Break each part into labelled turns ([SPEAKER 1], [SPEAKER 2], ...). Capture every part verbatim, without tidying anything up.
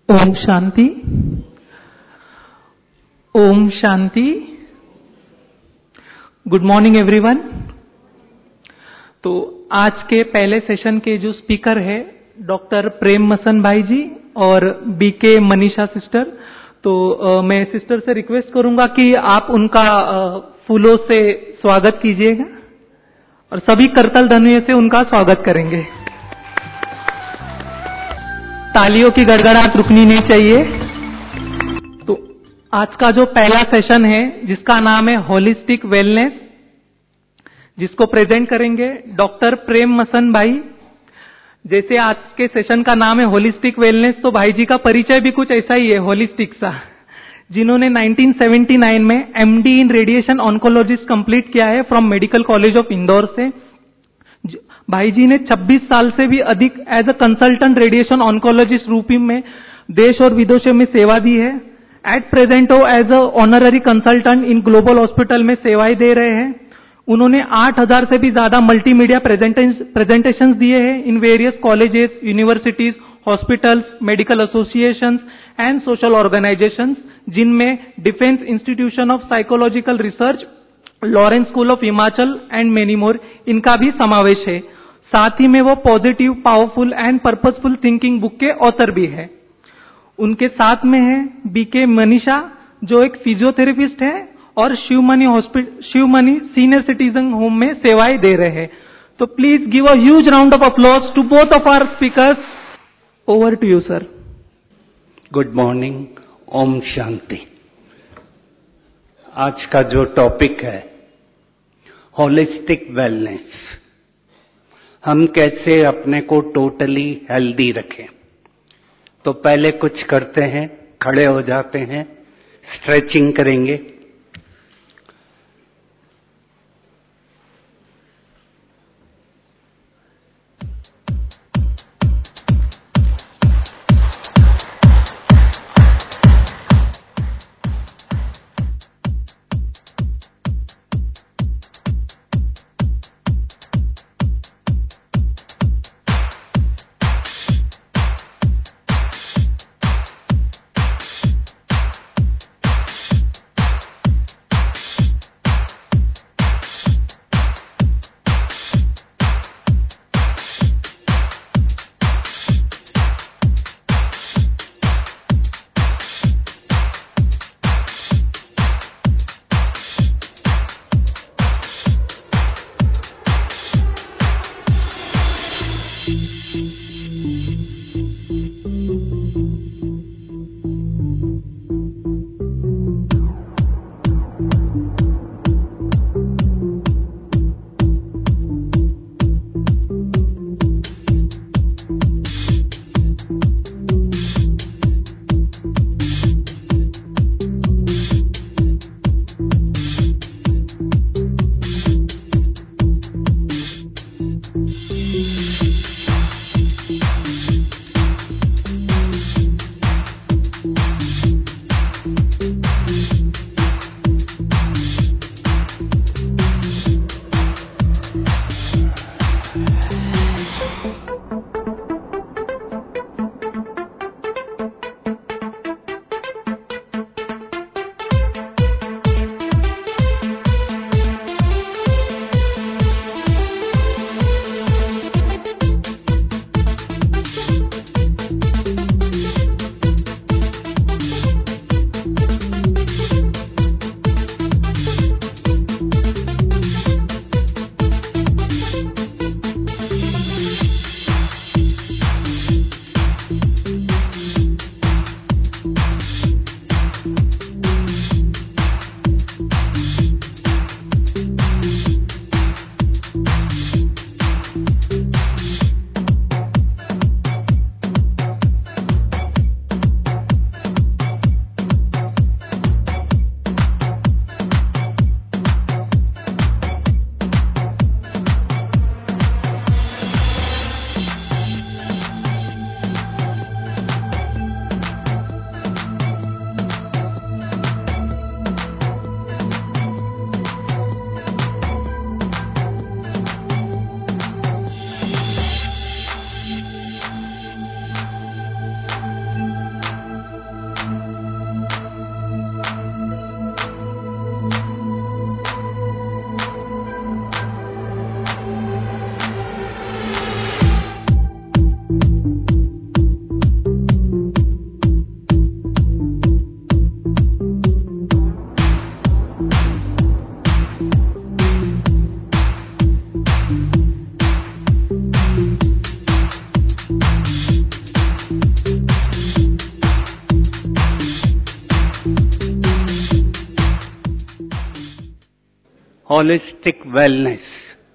[SPEAKER 1] ओम शांति। ओम शांति। Good morning everyone. तो आज के पहले सेशन के जो स्पीकर है डॉक्टर प्रेम मसन भाई जी और बीके मनीषा सिस्टर। तो आ, मैं सिस्टर से रिक्वेस्ट करूंगा कि आप उनका आ, फूलों से स्वागत कीजिएगा और सभी करतल धनुए से उनका स्वागत करेंगे। तालियों की गड़गड़ाहट रुकनी नहीं चाहिए। तो आज का जो पहला सेशन है जिसका नाम है होलिस्टिक वेलनेस, जिसको प्रेजेंट करेंगे डॉक्टर प्रेम मसन भाई। जैसे आज के सेशन का नाम है होलिस्टिक वेलनेस, तो भाई जी का परिचय भी कुछ ऐसा ही है, होलिस्टिक सा, जिन्होंने नाइनटीन सेवेंटी नाइन में MD in radiation oncologist complete किया है from medical college of Indore से। भाई जी ने छब्बीस साल से भी अधिक as a consultant radiation oncologist रूप में देश और विदेशों में सेवा दी है। एट प्रेजेंट वो as a honorary consultant in global hospital में सेवाएं दे रहे हैं। उन्होंने आठ हज़ार से भी ज्यादा मल्टीमीडिया प्रेजेंटेशंस दिए हैं in various colleges, universities, hospitals, medical associations and social organisations, जिनमें defence institution of psychological research, Lawrence school of Himachal and many more, इनका भी समावेश है। साथ ही में वो positive, powerful and purposeful thinking book के ऑथर भी है। उनके साथ में है बीके मनीषा, जो एक फिजियोथेरेपिस्ट है और Shivmani hospital, Shivmani senior citizen home में सेवाएं दे रहे हैं। तो please give a huge round of applause to both of our speakers. Over to you sir.
[SPEAKER 2] Good morning. ओम शांति। आज का जो टॉपिक है होलिस्टिक वेलनेस, हम कैसे अपने को टोटली हेल्दी रखें। तो पहले कुछ करते हैं, खड़े हो जाते हैं, स्ट्रेचिंग करेंगे। होलिस्टिक वेलनेस,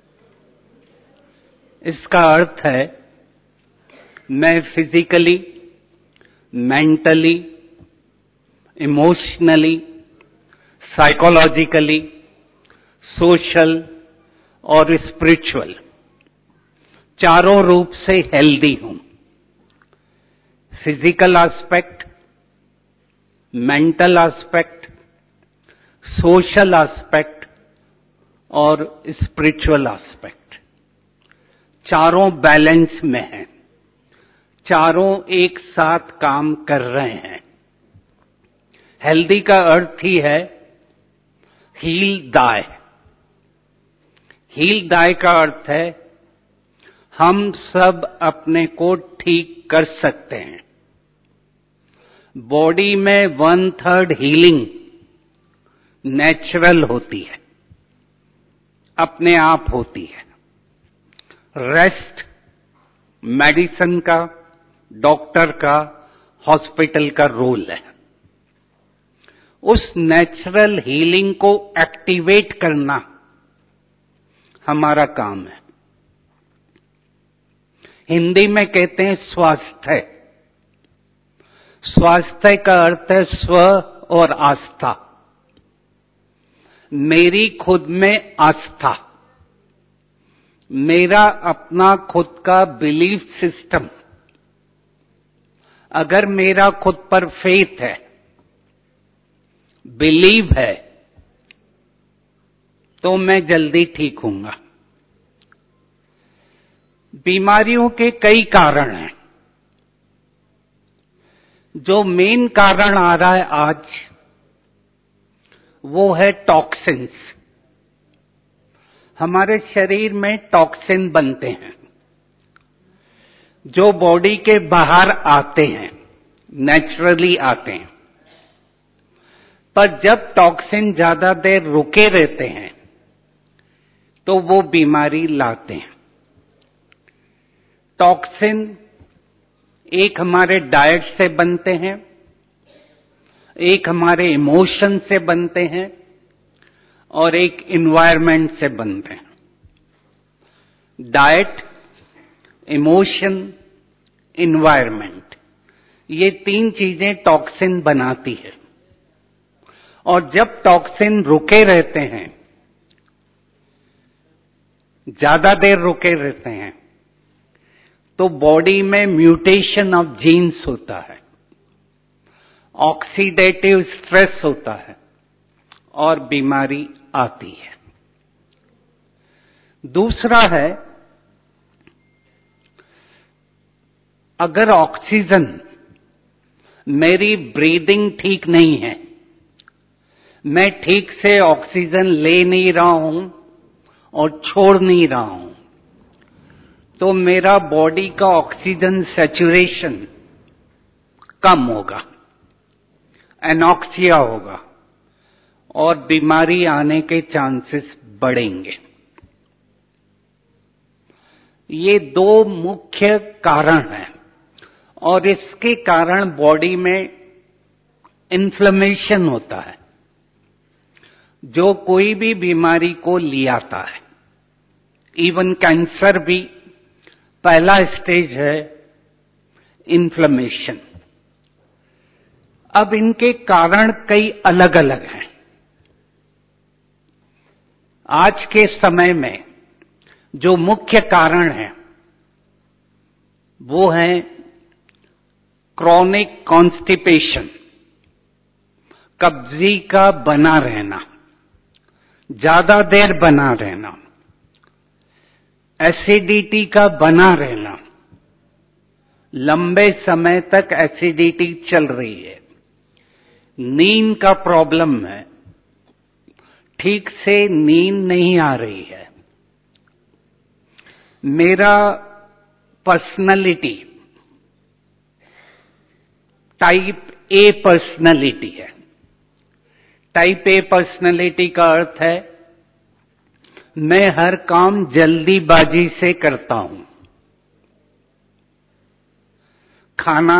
[SPEAKER 2] इसका अर्थ है मैं physically, mentally, emotionally, psychologically, social और स्पिरिचुअल चारों रूप से हेल्दी हूं। Physical aspect, mental aspect, social aspect और स्पिरिचुअल एस्पेक्ट, चारों बैलेंस में हैं, चारों एक साथ काम कर रहे हैं। हेल्दी का अर्थ ही है हील दाय। हील दाय का अर्थ है हम सब अपने को ठीक कर सकते हैं। बॉडी में वन थर्ड हीलिंग नेचुरल होती है, अपने आप होती है। रेस्ट मेडिसिन का, डॉक्टर का, हॉस्पिटल का रोल है। उस नेचुरल हीलिंग को एक्टिवेट करना हमारा काम है। हिंदी में कहते हैं स्वास्थ्य। स्वास्थ्य का अर्थ है स्व और आस्था। मेरी खुद में आस्था, मेरा अपना खुद का बिलीफ सिस्टम, अगर मेरा खुद पर फेथ है, बिलीव है, तो मैं जल्दी ठीक हूंगा। बीमारियों के कई कारण हैं। जो मेन कारण आ रहा है आज, वो है टॉक्सिन्स। हमारे शरीर में टॉक्सिन बनते हैं जो बॉडी के बाहर आते हैं, नेचुरली आते हैं। पर जब टॉक्सिन ज्यादा देर रुके रहते हैं तो वो बीमारी लाते हैं। टॉक्सिन एक हमारे डाइट से बनते हैं, एक हमारे इमोशन से बनते हैं और एक इन्वायरमेंट से बनते हैं। डाइट, इमोशन, इन्वायरमेंट, ये तीन चीजें टॉक्सिन बनाती है। और जब टॉक्सिन रुके रहते हैं, ज्यादा देर रुके रहते हैं, तो बॉडी में म्यूटेशन ऑफ जीन्स होता है, ऑक्सीडेटिव स्ट्रेस होता है और बीमारी आती है। दूसरा है, अगर ऑक्सीजन, मेरी ब्रीदिंग ठीक नहीं है, मैं ठीक से ऑक्सीजन ले नहीं रहा हूं और छोड़ नहीं रहा हूं, तो मेरा बॉडी का ऑक्सीजन सैचुरेशन कम होगा, एनॉक्सिया होगा और बीमारी आने के चांसेस बढ़ेंगे। ये दो मुख्य कारण हैं और इसके कारण बॉडी में इन्फ्लेमेशन होता है जो कोई भी बीमारी को ले आता है। इवन कैंसर भी पहला स्टेज है इन्फ्लेमेशन। अब इनके कारण कई अलग अलग हैं। आज के समय में जो मुख्य कारण है वो है क्रॉनिक कॉन्स्टिपेशन, कब्जी का बना रहना, ज्यादा देर बना रहना, एसिडिटी का बना रहना, लंबे समय तक एसिडिटी चल रही है, नींद का प्रॉब्लम है, ठीक से नींद नहीं आ रही है, मेरा पर्सनालिटी टाइप ए पर्सनालिटी है। टाइप ए पर्सनालिटी का अर्थ है मैं हर काम जल्दीबाजी से करता हूं। खाना,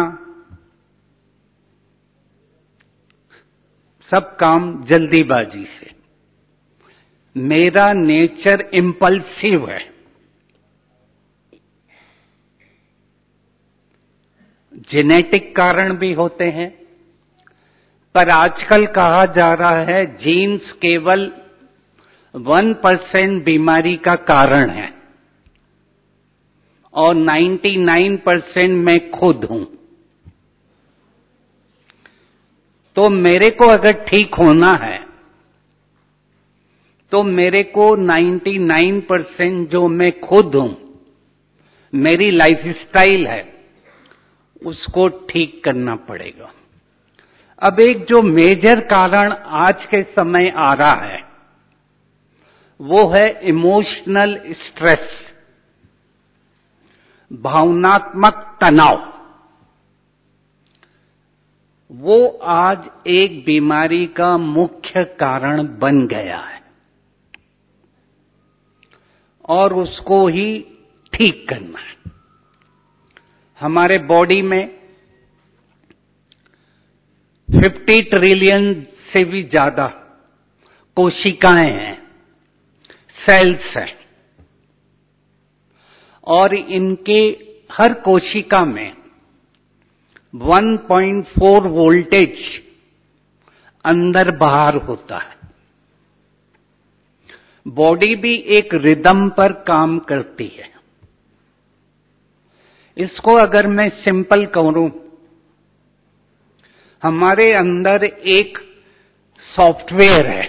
[SPEAKER 2] सब काम जल्दीबाजी से। मेरा नेचर इम्पल्सिव है। जेनेटिक कारण भी होते हैं, पर आजकल कहा जा रहा है जीन्स केवल वन परसेंट बीमारी का कारण है और नाइंटी नाइन परसेंट मैं खुद हूं। तो मेरे को अगर ठीक होना है तो मेरे को नाइंटी नाइन परसेंट जो मैं खुद हूं, मेरी लाइफस्टाइल है, उसको ठीक करना पड़ेगा। अब एक जो मेजर कारण आज के समय आ रहा है वो है इमोशनल स्ट्रेस, भावनात्मक तनाव। वो आज एक बीमारी का मुख्य कारण बन गया है और उसको ही ठीक करना है। हमारे बॉडी में फिफ्टी ट्रिलियन से भी ज्यादा कोशिकाएं हैं, सेल्स हैं, और इनके हर कोशिका में वन पॉइंट फोर वोल्टेज अंदर बाहर होता है। बॉडी भी एक रिदम पर काम करती है। इसको अगर मैं सिंपल करूं, हमारे अंदर एक सॉफ्टवेयर है।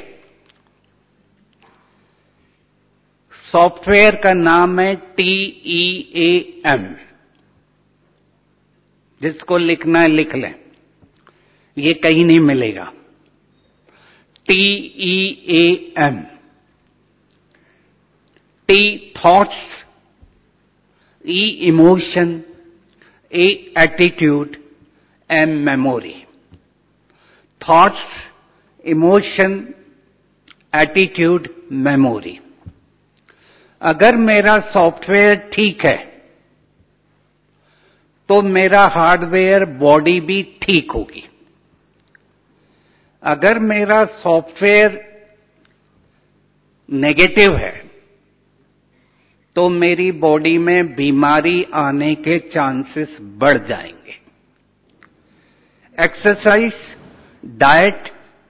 [SPEAKER 2] सॉफ्टवेयर का नाम है टी ई ए एम। जिसको लिखना है लिख लें, ये कहीं नहीं मिलेगा। T E A M. T thoughts, E emotion, A attitude, M memory. Thoughts, emotion, attitude, memory. अगर मेरा सॉफ्टवेयर ठीक है तो मेरा हार्डवेयर बॉडी भी ठीक होगी। अगर मेरा सॉफ्टवेयर नेगेटिव है तो मेरी बॉडी में बीमारी आने के चांसेस बढ़ जाएंगे। एक्सरसाइज, डाइट,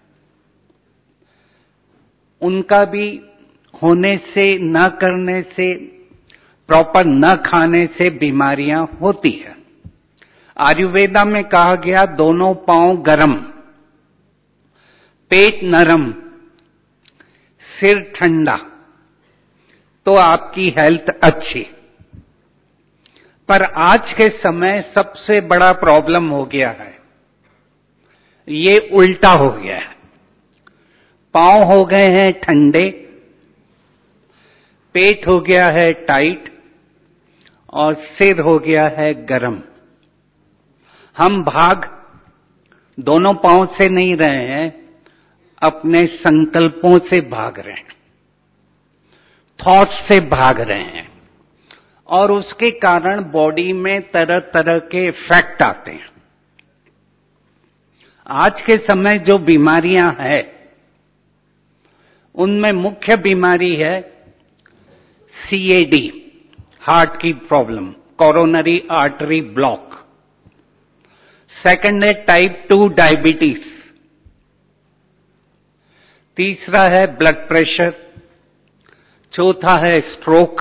[SPEAKER 2] उनका भी होने से, न करने से, प्रॉपर न खाने से बीमारियां होती है। आयुर्वेदा में कहा गया दोनों पांव गरम, पेट नरम, सिर ठंडा, तो आपकी हेल्थ अच्छी। पर आज के समय सबसे बड़ा प्रॉब्लम हो गया है, ये उल्टा हो गया है। पांव हो गए हैं ठंडे, पेट हो गया है टाइट और सिर हो गया है गरम। हम भाग दोनों पांव से नहीं रहे हैं, अपने संकल्पों से भाग रहे हैं, थॉट्स से भाग रहे हैं, और उसके कारण बॉडी में तरह तरह के इफेक्ट आते हैं। आज के समय जो बीमारियां हैं उनमें मुख्य बीमारी है सी ए डी, हार्ट की problem, coronary artery block. Second है टाइप टू डायबिटीज। तीसरा है ब्लड प्रेशर। चौथा है स्ट्रोक।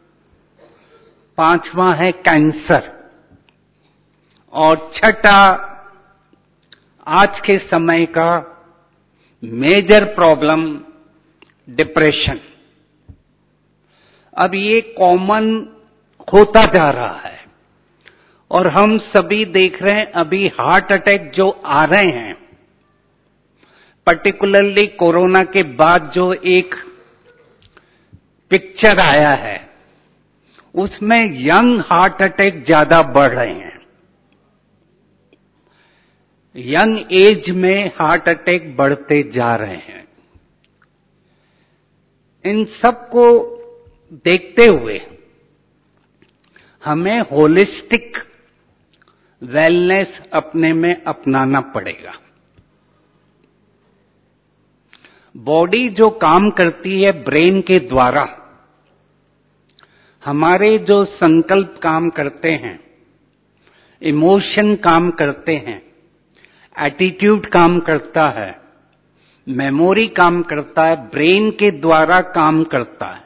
[SPEAKER 2] पांचवा है कैंसर। और छठा आज के समय का मेजर प्रॉब्लम डिप्रेशन। अब ये कॉमन होता जा रहा है और हम सभी देख रहे हैं अभी हार्ट अटैक जो आ रहे हैं, पर्टिकुलरली कोरोना के बाद जो एक पिक्चर आया है उसमें यंग हार्ट अटैक ज्यादा बढ़ रहे हैं। यंग एज में हार्ट अटैक बढ़ते जा रहे हैं। इन सब को देखते हुए हमें होलिस्टिक वेलनेस अपने में अपनाना पड़ेगा। बॉडी जो काम करती है ब्रेन के द्वारा, हमारे जो संकल्प काम करते हैं, इमोशन काम करते हैं, एटीट्यूड काम करता है, मेमोरी काम करता है, ब्रेन के द्वारा काम करता है।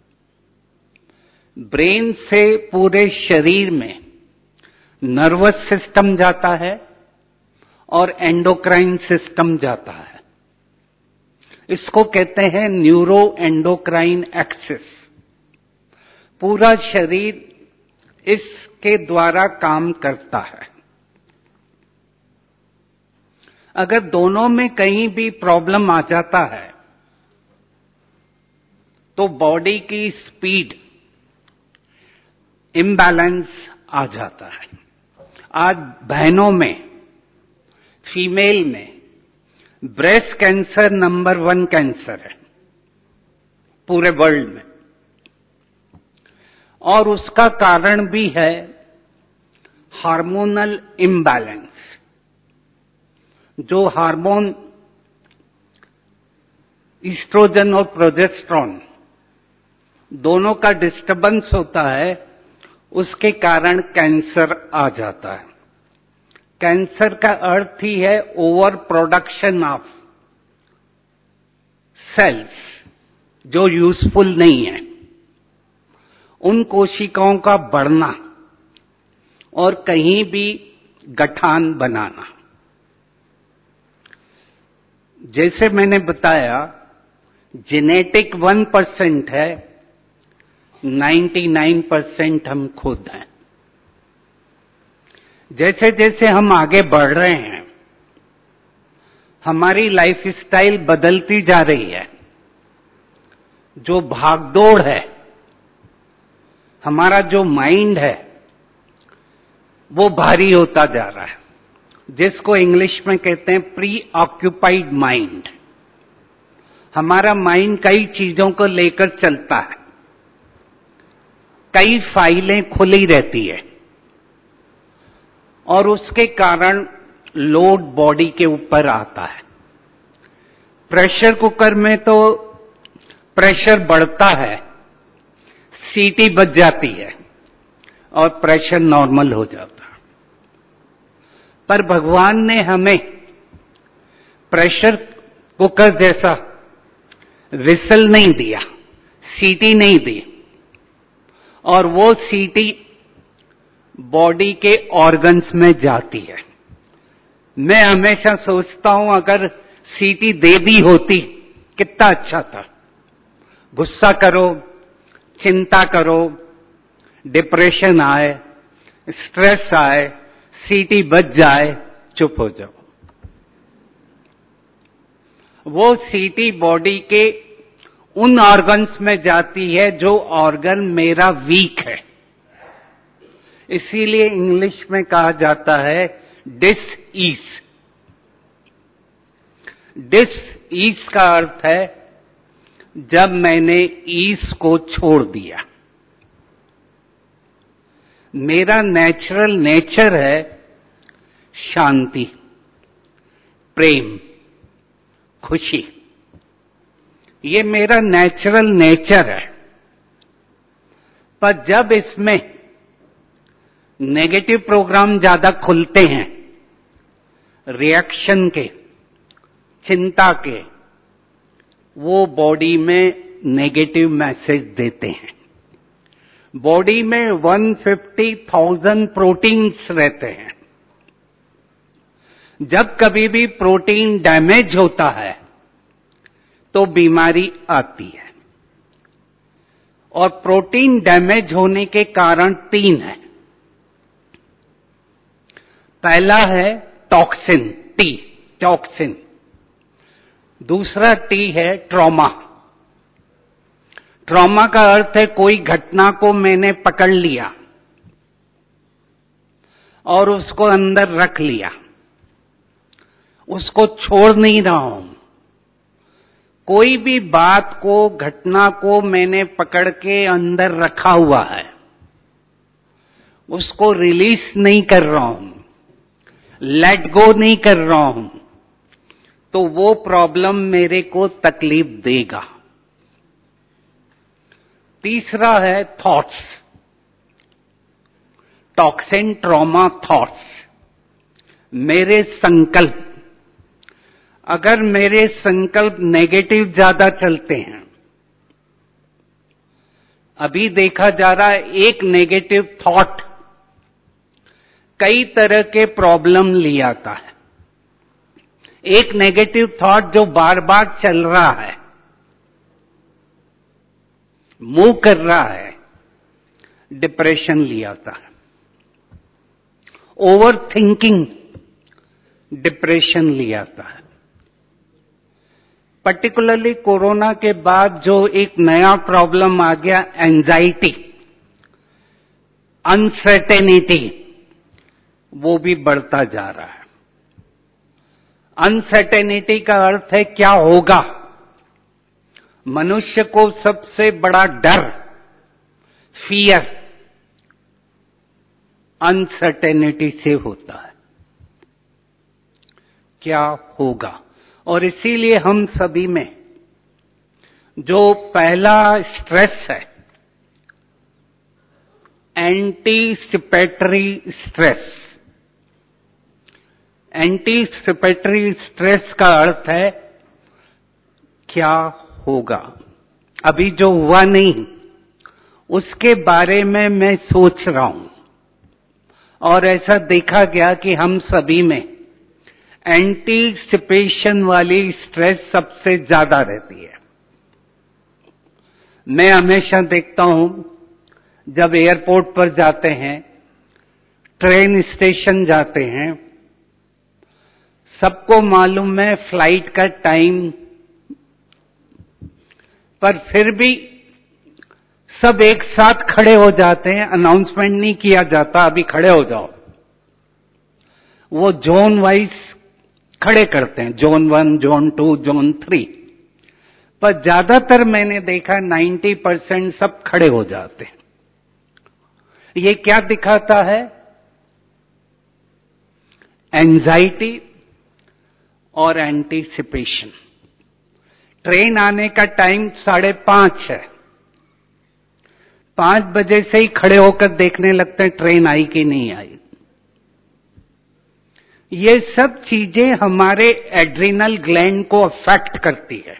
[SPEAKER 2] ब्रेन से पूरे शरीर में नर्वस सिस्टम जाता है और एंडोक्राइन सिस्टम जाता है। इसको कहते हैं न्यूरो एंडोक्राइन एक्सिस। पूरा शरीर इसके द्वारा काम करता है। अगर दोनों में कहीं भी प्रॉब्लम आ जाता है तो बॉडी की स्पीड इम्बैलेंस आ जाता है। आज बहनों में, फीमेल में breast cancer number one cancer है पूरे वर्ल्ड में, और उसका कारण भी है हार्मोनल इम्बैलेंस। जो हार्मोन ईस्ट्रोजन और प्रोजेस्टेरॉन दोनों का डिस्टर्बेंस होता है, उसके कारण कैंसर आ जाता है। कैंसर का अर्थ ही है ओवर प्रोडक्शन ऑफ सेल्स जो यूजफुल नहीं है, उन कोशिकाओं का बढ़ना और कहीं भी गठान बनाना। जैसे मैंने बताया, जेनेटिक वन परसेंट है, नाइन्टी नाइन परसेंट हम खुद हैं। जैसे जैसे हम आगे बढ़ रहे हैं, हमारी लाइफ स्टाइल बदलती जा रही है। जो भागदौड़ है, हमारा जो माइंड है, वो भारी होता जा रहा है, जिसको इंग्लिश में कहते हैं प्री ऑक्यूपाइड माइंड। हमारा माइंड कई चीजों को लेकर चलता है, कई फाइलें खुली रहती है, और उसके कारण लोड बॉडी के ऊपर आता है। प्रेशर कुकर में तो प्रेशर बढ़ता है, सीटी बज जाती है और प्रेशर नॉर्मल हो जाता है। पर भगवान ने हमें प्रेशर कुकर जैसा विसल नहीं दिया, सीटी नहीं दी, और वो सीटी बॉडी के ऑर्गन्स में जाती है। मैं हमेशा सोचता हूं अगर सीटी दे दी होती कितना अच्छा था। गुस्सा करो, चिंता करो, डिप्रेशन आए, स्ट्रेस आए, सीटी बज जाए, चुप हो जाओ। वो सीटी बॉडी के उन ऑर्गन्स में जाती है जो ऑर्गन मेरा वीक है। इसीलिए इंग्लिश में कहा जाता है डिस ईज। डिस ईज का अर्थ है जब मैंने ईज को छोड़ दिया। मेरा नेचुरल नेचर है शांति, प्रेम, खुशी। ये मेरा नेचुरल नेचर है। पर जब इसमें नेगेटिव प्रोग्राम ज्यादा खुलते हैं, रिएक्शन के, चिंता के, वो बॉडी में नेगेटिव मैसेज देते हैं। बॉडी में एक सौ पचास हज़ार प्रोटीन्स रहते हैं। जब कभी भी प्रोटीन डैमेज होता है तो बीमारी आती है, और प्रोटीन डैमेज होने के कारण तीन हैं। पहला है टॉक्सिन, टी, टॉक्सिन। दूसरा टी है ट्रॉमा। ट्रॉमा का अर्थ है कोई घटना को मैंने पकड़ लिया और उसको अंदर रख लिया, उसको छोड़ नहीं रहा हूं। कोई भी बात को, घटना को मैंने पकड़ के अंदर रखा हुआ है, उसको रिलीज नहीं कर रहा हूं, लेट गो नहीं कर रहा हूं, तो वो प्रॉब्लम मेरे को तकलीफ देगा। तीसरा है थॉट्स, टॉक्सिन ट्रॉमा थॉट्स, मेरे संकल्प। अगर मेरे संकल्प नेगेटिव ज्यादा चलते हैं, अभी देखा जा रहा है एक नेगेटिव थॉट कई तरह के प्रॉब्लम ले आता है। एक नेगेटिव थॉट जो बार बार चल रहा है, मूव कर रहा है, डिप्रेशन ले आता है। ओवर थिंकिंग डिप्रेशन ले आता है। पर्टिकुलरली कोरोना के बाद जो एक नया प्रॉब्लम आ गया, एंजाइटी, अनसर्टेनिटी, वो भी बढ़ता जा रहा है। अनसर्टेनिटी का अर्थ है क्या होगा। मनुष्य को सबसे बड़ा डर, फियर, अनसर्टेनिटी से होता है, क्या होगा। और इसीलिए हम सभी में जो पहला स्ट्रेस है, एंटीसिपेटरी स्ट्रेस। एंटीसिपेटरी स्ट्रेस का अर्थ है क्या होगा, अभी जो हुआ नहीं उसके बारे में मैं सोच रहा हूं। और ऐसा देखा गया कि हम सभी में एंटीसिपेशन वाली स्ट्रेस सबसे ज्यादा रहती है। मैं हमेशा देखता हूं, जब एयरपोर्ट पर जाते हैं, ट्रेन स्टेशन जाते हैं, सबको मालूम है फ्लाइट का टाइम, पर फिर भी सब एक साथ खड़े हो जाते हैं। अनाउंसमेंट नहीं किया जाता अभी खड़े हो जाओ, वो जोन वाइज खड़े करते हैं, zone one, zone two, zone three. पर ज्यादातर मैंने देखा नब्बे परसेंट सब खड़े हो जाते हैं। ये क्या दिखाता है? एंजाइटी और एंटीसिपेशन। ट्रेन आने का टाइम साढ़े पांच है, पांच बजे से ही खड़े होकर देखने लगते हैं ट्रेन आई कि नहीं आई। ये सब चीजें हमारे एड्रिनल ग्लैंड को अफेक्ट करती है।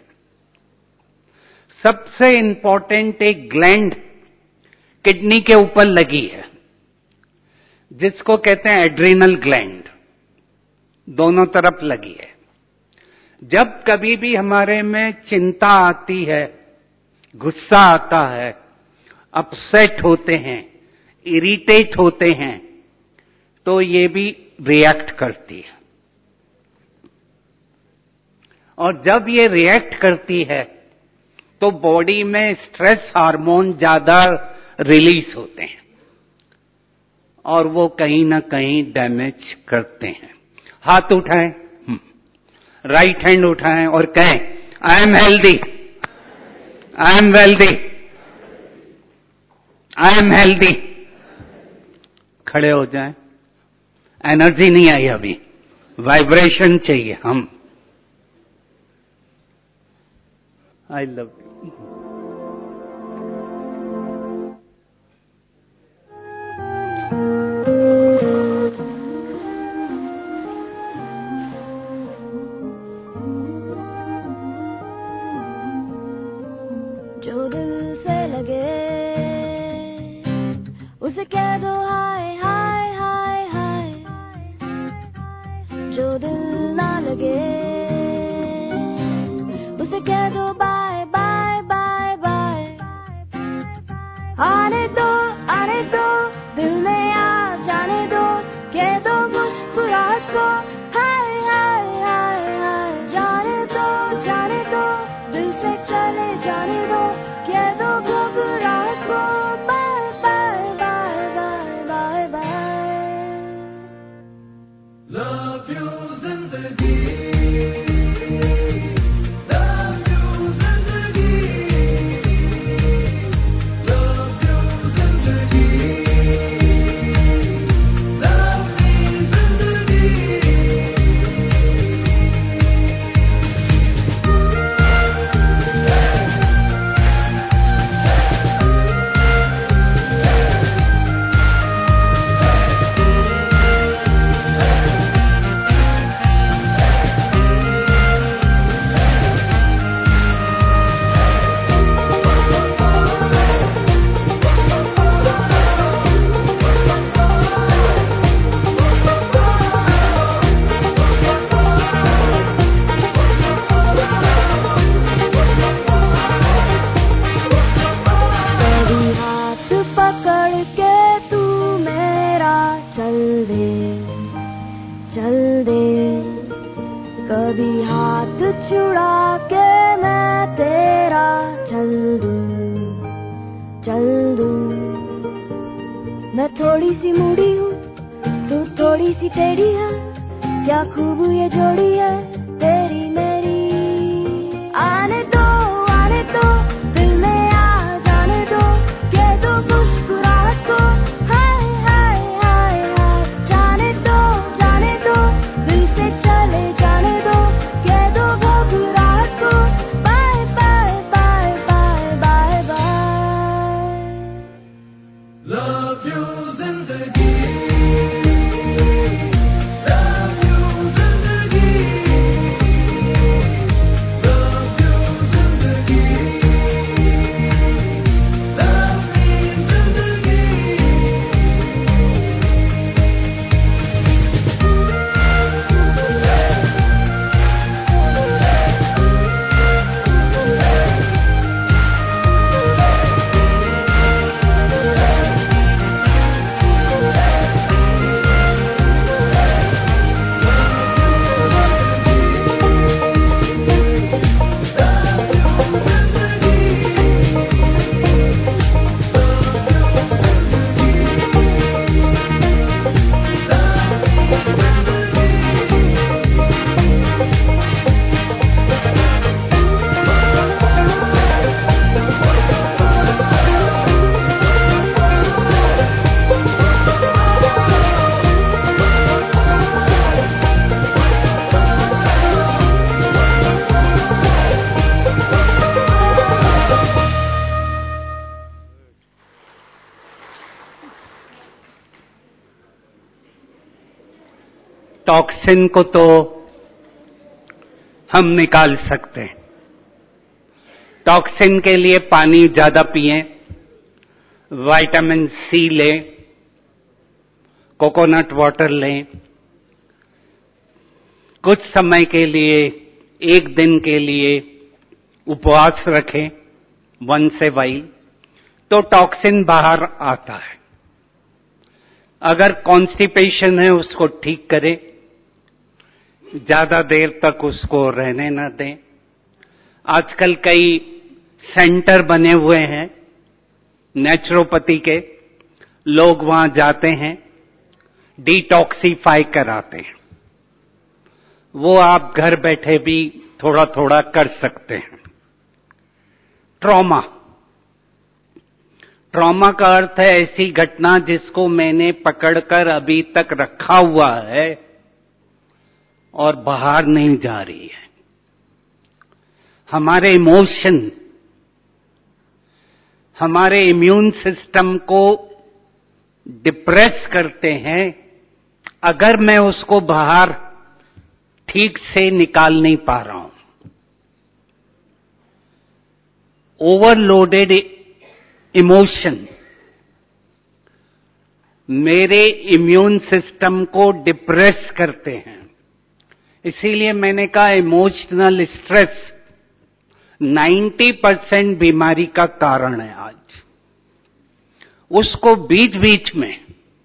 [SPEAKER 2] सबसे इंपॉर्टेंट एक ग्लैंड किडनी के ऊपर लगी है, जिसको कहते हैं एड्रिनल ग्लैंड, दोनों तरफ लगी है। जब कभी भी हमारे में चिंता आती है, गुस्सा आता है, अपसेट होते हैं, इरिटेट होते हैं, तो ये भी रिएक्ट करती है। और जब ये रिएक्ट करती है तो बॉडी में स्ट्रेस हार्मोन ज्यादा रिलीज होते हैं और वो कहीं ना कहीं डैमेज करते हैं। हाथ उठाएं, राइट हैंड उठाएं और कहें I am healthy, I am wealthy, I am healthy. खड़े हो जाएं। एनर्जी नहीं आई अभी, वाइब्रेशन चाहिए। हम आई लव यू।
[SPEAKER 3] जो दिल से लगे उसे कह दो हाय हाय हाय हाय, जो दिल ना लगे उसे कह दो बाय बाय बाय बाय। आने दो आने दो दिल में आ जाने दो, कह दो मुस्कुराहट को हाय हाय हाय हाय। जाने दो जाने दो दिल से चले जाने दो, कह दो घबराहट को bye bye bye bye bye bye.
[SPEAKER 4] Love you जिंदगी, love you जिंदगी, love you जिंदगी, love me जिंदगी।
[SPEAKER 3] चल दे, कभी हाथ छुड़ा के मैं तेरा चल दूं, चल दूं। मैं थोड़ी सी मूडी हूँ, तू थोड़ी सी टेढ़ी है, क्या खूब ये जोड़ी है तेरी मेरी। आने दो, आने दो, दिल में आ जाने दो, कह दो मुस्कुराहट को हाय हाय हाय हाय। जाने दो, जाने दो, दिल से चले जाने दो, कह दो घबराहट को bye bye bye bye bye bye.
[SPEAKER 4] Love you जिंदगी, love you जिंदगी, love you जिंदगी, love me जिंदगी।
[SPEAKER 2] टॉक्सिन को तो हम निकाल सकते हैं। टॉक्सिन के लिए पानी ज्यादा पिएं, विटामिन सी लें, कोकोनट वाटर लें, कुछ समय के लिए, एक दिन के लिए उपवास रखें वंस ए वाइल, तो टॉक्सिन बाहर आता है। अगर कॉन्स्टिपेशन है उसको ठीक करें, ज्यादा देर तक उसको रहने न दें। आजकल कई सेंटर बने हुए हैं नेचुरोपैथी के, लोग वहां जाते हैं, डिटॉक्सीफाई कराते हैं। वो आप घर बैठे भी थोड़ा थोड़ा कर सकते हैं। ट्रॉमा, ट्रॉमा का अर्थ है ऐसी घटना जिसको मैंने पकड़कर अभी तक रखा हुआ है और बाहर नहीं जा रही है। हमारे इमोशन हमारे इम्यून सिस्टम को डिप्रेस करते हैं अगर मैं उसको बाहर ठीक से निकाल नहीं पा रहा हूं। ओवरलोडेड इमोशन मेरे इम्यून सिस्टम को डिप्रेस करते हैं। इसीलिए मैंने कहा इमोशनल स्ट्रेस नब्बे परसेंट बीमारी का कारण है। आज उसको बीच बीच में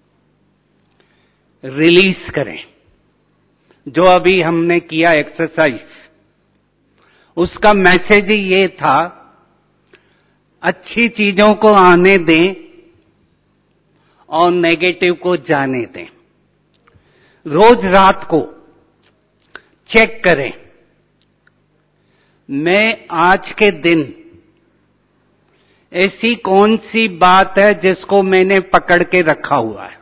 [SPEAKER 2] रिलीज करें। जो अभी हमने किया एक्सरसाइज, उसका मैसेज ही ये था, अच्छी चीजों को आने दें और नेगेटिव को जाने दें। रोज रात को चेक करें, मैं आज के दिन ऐसी कौन सी बात है जिसको मैंने पकड़ के रखा हुआ है,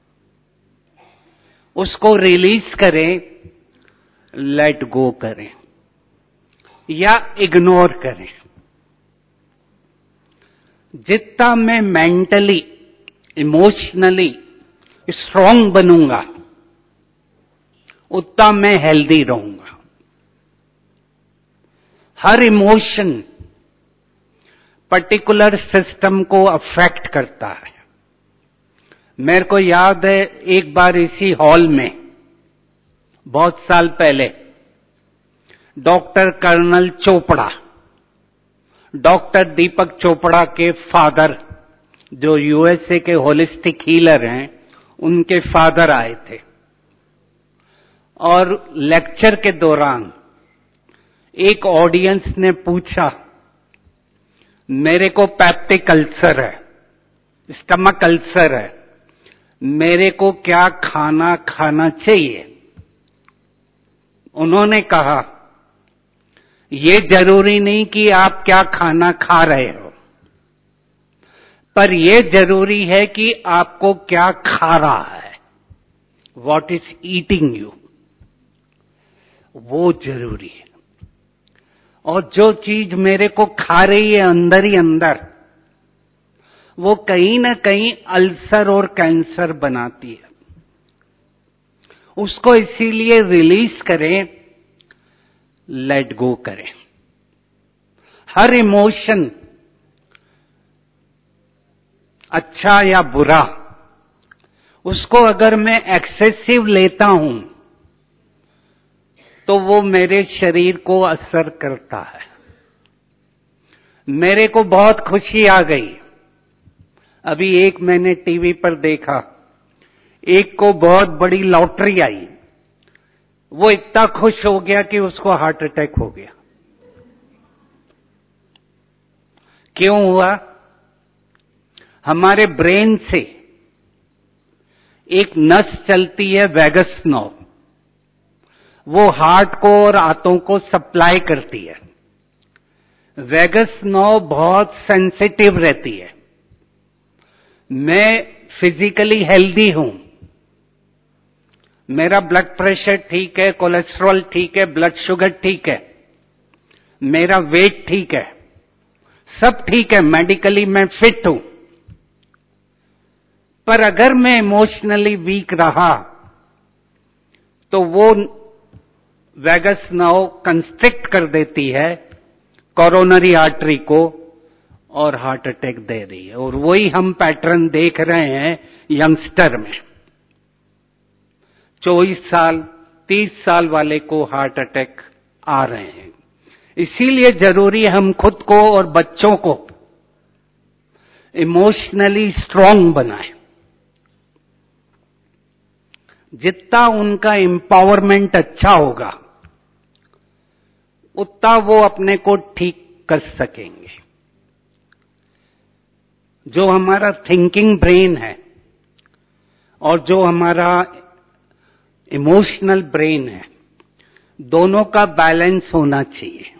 [SPEAKER 2] उसको रिलीज करें, लेट गो करें या इग्नोर करें। जितना मैं मेंटली इमोशनली स्ट्रांग बनूंगा उतना मैं हेल्दी रहूंगा। हर इमोशन पर्टिकुलर सिस्टम को अफेक्ट करता है। मेरे को याद है एक बार इसी हॉल में बहुत साल पहले doctor colonel Chopra, doctor Deepak Chopra के फादर, जो यूएसए के होलिस्टिक हीलर हैं, उनके फादर आए थे। और लेक्चर के दौरान एक ऑडियंस ने पूछा, मेरे को पेप्टिक अल्सर है, स्टमक अल्सर है, मेरे को क्या खाना खाना चाहिए? उन्होंने कहा, ये जरूरी नहीं कि आप क्या खाना खा रहे हो, पर यह जरूरी है कि आपको क्या खा रहा है, व्हाट इज ईटिंग यू, वो जरूरी है। और जो चीज मेरे को खा रही है अंदर ही अंदर, वो कहीं ना कहीं अल्सर और कैंसर बनाती है। उसको इसीलिए रिलीज करें, लेट गो करें। हर इमोशन, अच्छा या बुरा, उसको अगर मैं एक्सेसिव लेता हूं तो वो मेरे शरीर को असर करता है। मेरे को बहुत खुशी आ गई, अभी एक मैंने टीवी पर देखा, एक को बहुत बड़ी लॉटरी आई, वो इतना खुश हो गया कि उसको हार्ट अटैक हो गया। क्यों हुआ? हमारे ब्रेन से एक नस चलती है वैगस नर्व, वो हार्ट को और आंतों को सप्लाई करती है। वैगस नर्व बहुत सेंसिटिव रहती है। मैं फिजिकली हेल्दी हूं, मेरा ब्लड प्रेशर ठीक है, कोलेस्ट्रॉल ठीक है, ब्लड शुगर ठीक है, मेरा वेट ठीक है, सब ठीक है, मेडिकली मैं फिट हूं। पर अगर मैं इमोशनली वीक रहा तो वो वैगस नर्व कंस्ट्रिक्ट कर देती है कोरोनरी आर्टरी को और हार्ट अटैक दे रही है। और वही हम पैटर्न देख रहे हैं यंगस्टर में। चौबीस साल तीस साल वाले को हार्ट अटैक आ रहे हैं। इसीलिए जरूरी है हम खुद को और बच्चों को इमोशनली स्ट्रांग बनाएं। जितना उनका एम्पावरमेंट अच्छा होगा, उतना वो अपने को ठीक कर सकेंगे। जो हमारा थिंकिंग ब्रेन है और जो हमारा इमोशनल ब्रेन है, दोनों का बैलेंस होना चाहिए।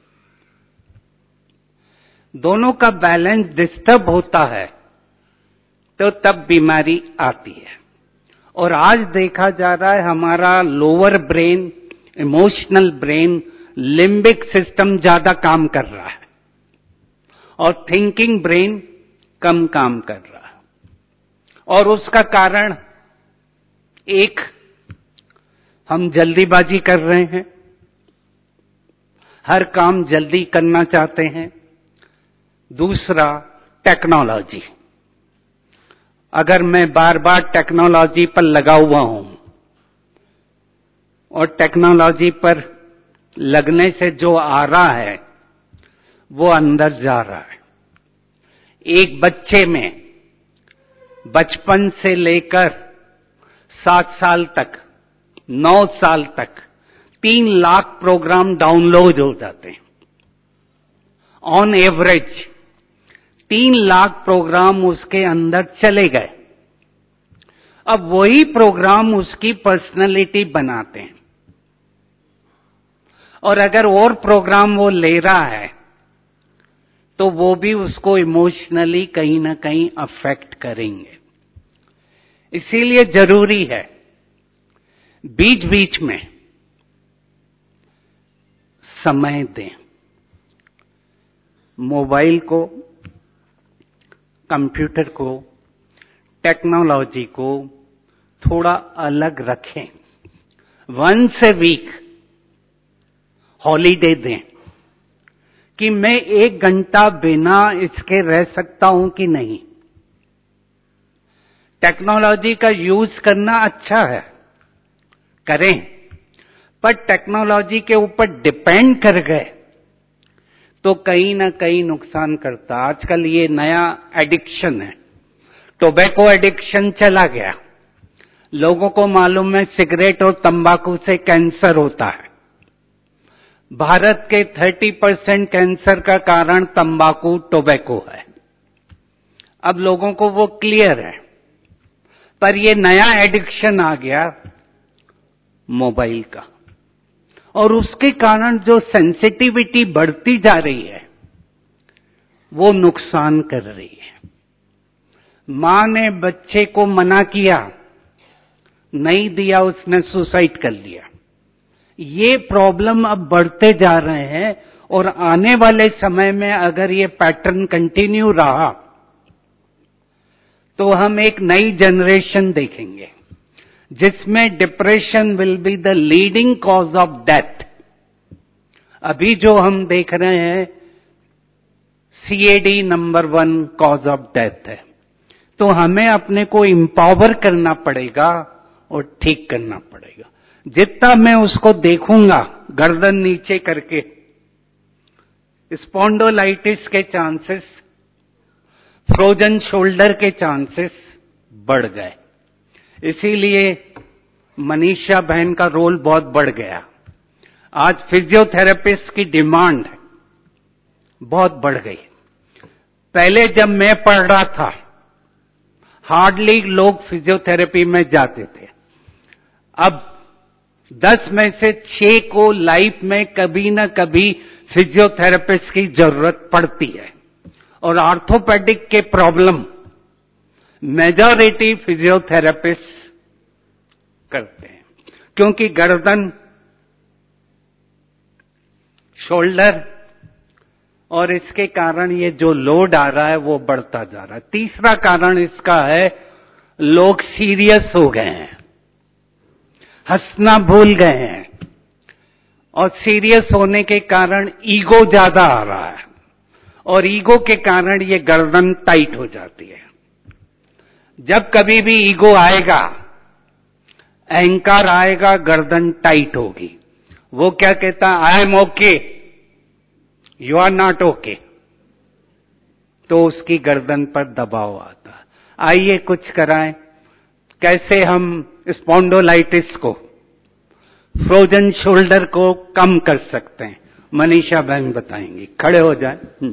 [SPEAKER 2] दोनों का बैलेंस डिस्टर्ब होता है तो तब बीमारी आती है। और आज देखा जा रहा है हमारा lower brain, emotional brain, limbic system ज्यादा काम कर रहा है और थिंकिंग ब्रेन कम काम कर रहा है। और उसका कारण एक, हम जल्दीबाजी कर रहे हैं, हर काम जल्दी करना चाहते हैं। दूसरा, टेक्नोलॉजी। अगर मैं बार बार टेक्नोलॉजी पर लगा हुआ हूं और टेक्नोलॉजी पर लगने से जो आ रहा है वो अंदर जा रहा है। एक बच्चे में बचपन से लेकर सात साल तक, नौ साल तक तीन लाख प्रोग्राम डाउनलोड हो जाते हैं। ऑन एवरेज तीन लाख प्रोग्राम उसके अंदर चले गए। अब वही प्रोग्राम उसकी पर्सनैलिटी बनाते हैं। और अगर और प्रोग्राम वो ले रहा है तो वो भी उसको इमोशनली कहीं ना कहीं अफेक्ट करेंगे। इसीलिए जरूरी है बीच बीच में समय दें। मोबाइल को, कंप्यूटर को, टेक्नोलॉजी को थोड़ा अलग रखें। वंस ए वीक हॉलीडे दें कि मैं एक घंटा बिना इसके रह सकता हूं कि नहीं। टेक्नोलॉजी का यूज करना अच्छा है, करें, पर टेक्नोलॉजी के ऊपर डिपेंड कर गए तो कहीं ना कहीं नुकसान करता। आजकल ये नया एडिक्शन है, टोबैको एडिक्शन चला गया, लोगों को मालूम है सिगरेट और तंबाकू से कैंसर होता है। भारत के तीस परसेंट कैंसर का कारण तंबाकू, टोबैको है। अब लोगों को वो क्लियर है, पर ये नया एडिक्शन आ गया मोबाइल का, और उसके कारण जो सेंसिटिविटी बढ़ती जा रही है वो नुकसान कर रही है। मां ने बच्चे को मना किया, नहीं दिया, उसने सुसाइड कर लिया। ये प्रॉब्लम अब बढ़ते जा रहे हैं, और आने वाले समय में अगर ये पैटर्न कंटिन्यू रहा तो हम एक नई जनरेशन देखेंगे जिसमें depression will be the leading cause of death. अभी जो हम देख रहे हैं CAD number one cause of death है। तो हमें अपने को इंपावर करना पड़ेगा और ठीक करना पड़ेगा। जितना मैं उसको देखूंगा गर्दन नीचे करके, स्पॉन्डोलाइटिस के चांसेस, फ्रोजन शोल्डर के चांसेस बढ़ गए। इसीलिए मनीषा बहन का रोल बहुत बढ़ गया। आज फिजियोथेरेपिस्ट की डिमांड बहुत बढ़ गई। पहले जब मैं पढ़ रहा था हार्डली लोग फिजियोथेरेपी में जाते थे। अब दस में से छह को लाइफ में कभी न कभी फिजियोथेरेपिस्ट की जरूरत पड़ती है। और ऑर्थोपेडिक के प्रॉब्लम मेजॉरिटी फिजियोथेरेपिस्ट करते हैं, क्योंकि गर्दन, शोल्डर और इसके कारण ये जो लोड आ रहा है वो बढ़ता जा रहा है। तीसरा कारण इसका है लोग सीरियस हो गए हैं, हंसना भूल गए हैं, और सीरियस होने के कारण ईगो ज्यादा आ रहा है, और ईगो के कारण ये गर्दन टाइट हो जाती है। जब कभी भी ईगो आएगा, अहंकार आएगा, गर्दन टाइट होगी। वो क्या कहता, I am okay, you are not okay, तो उसकी गर्दन पर दबाव आता। आइए कुछ कराएं, कैसे हम स्पॉन्डोलाइटिस को, फ्रोजन शोल्डर को कम कर सकते हैं। मनीषा बहन बताएंगी। खड़े हो जाए।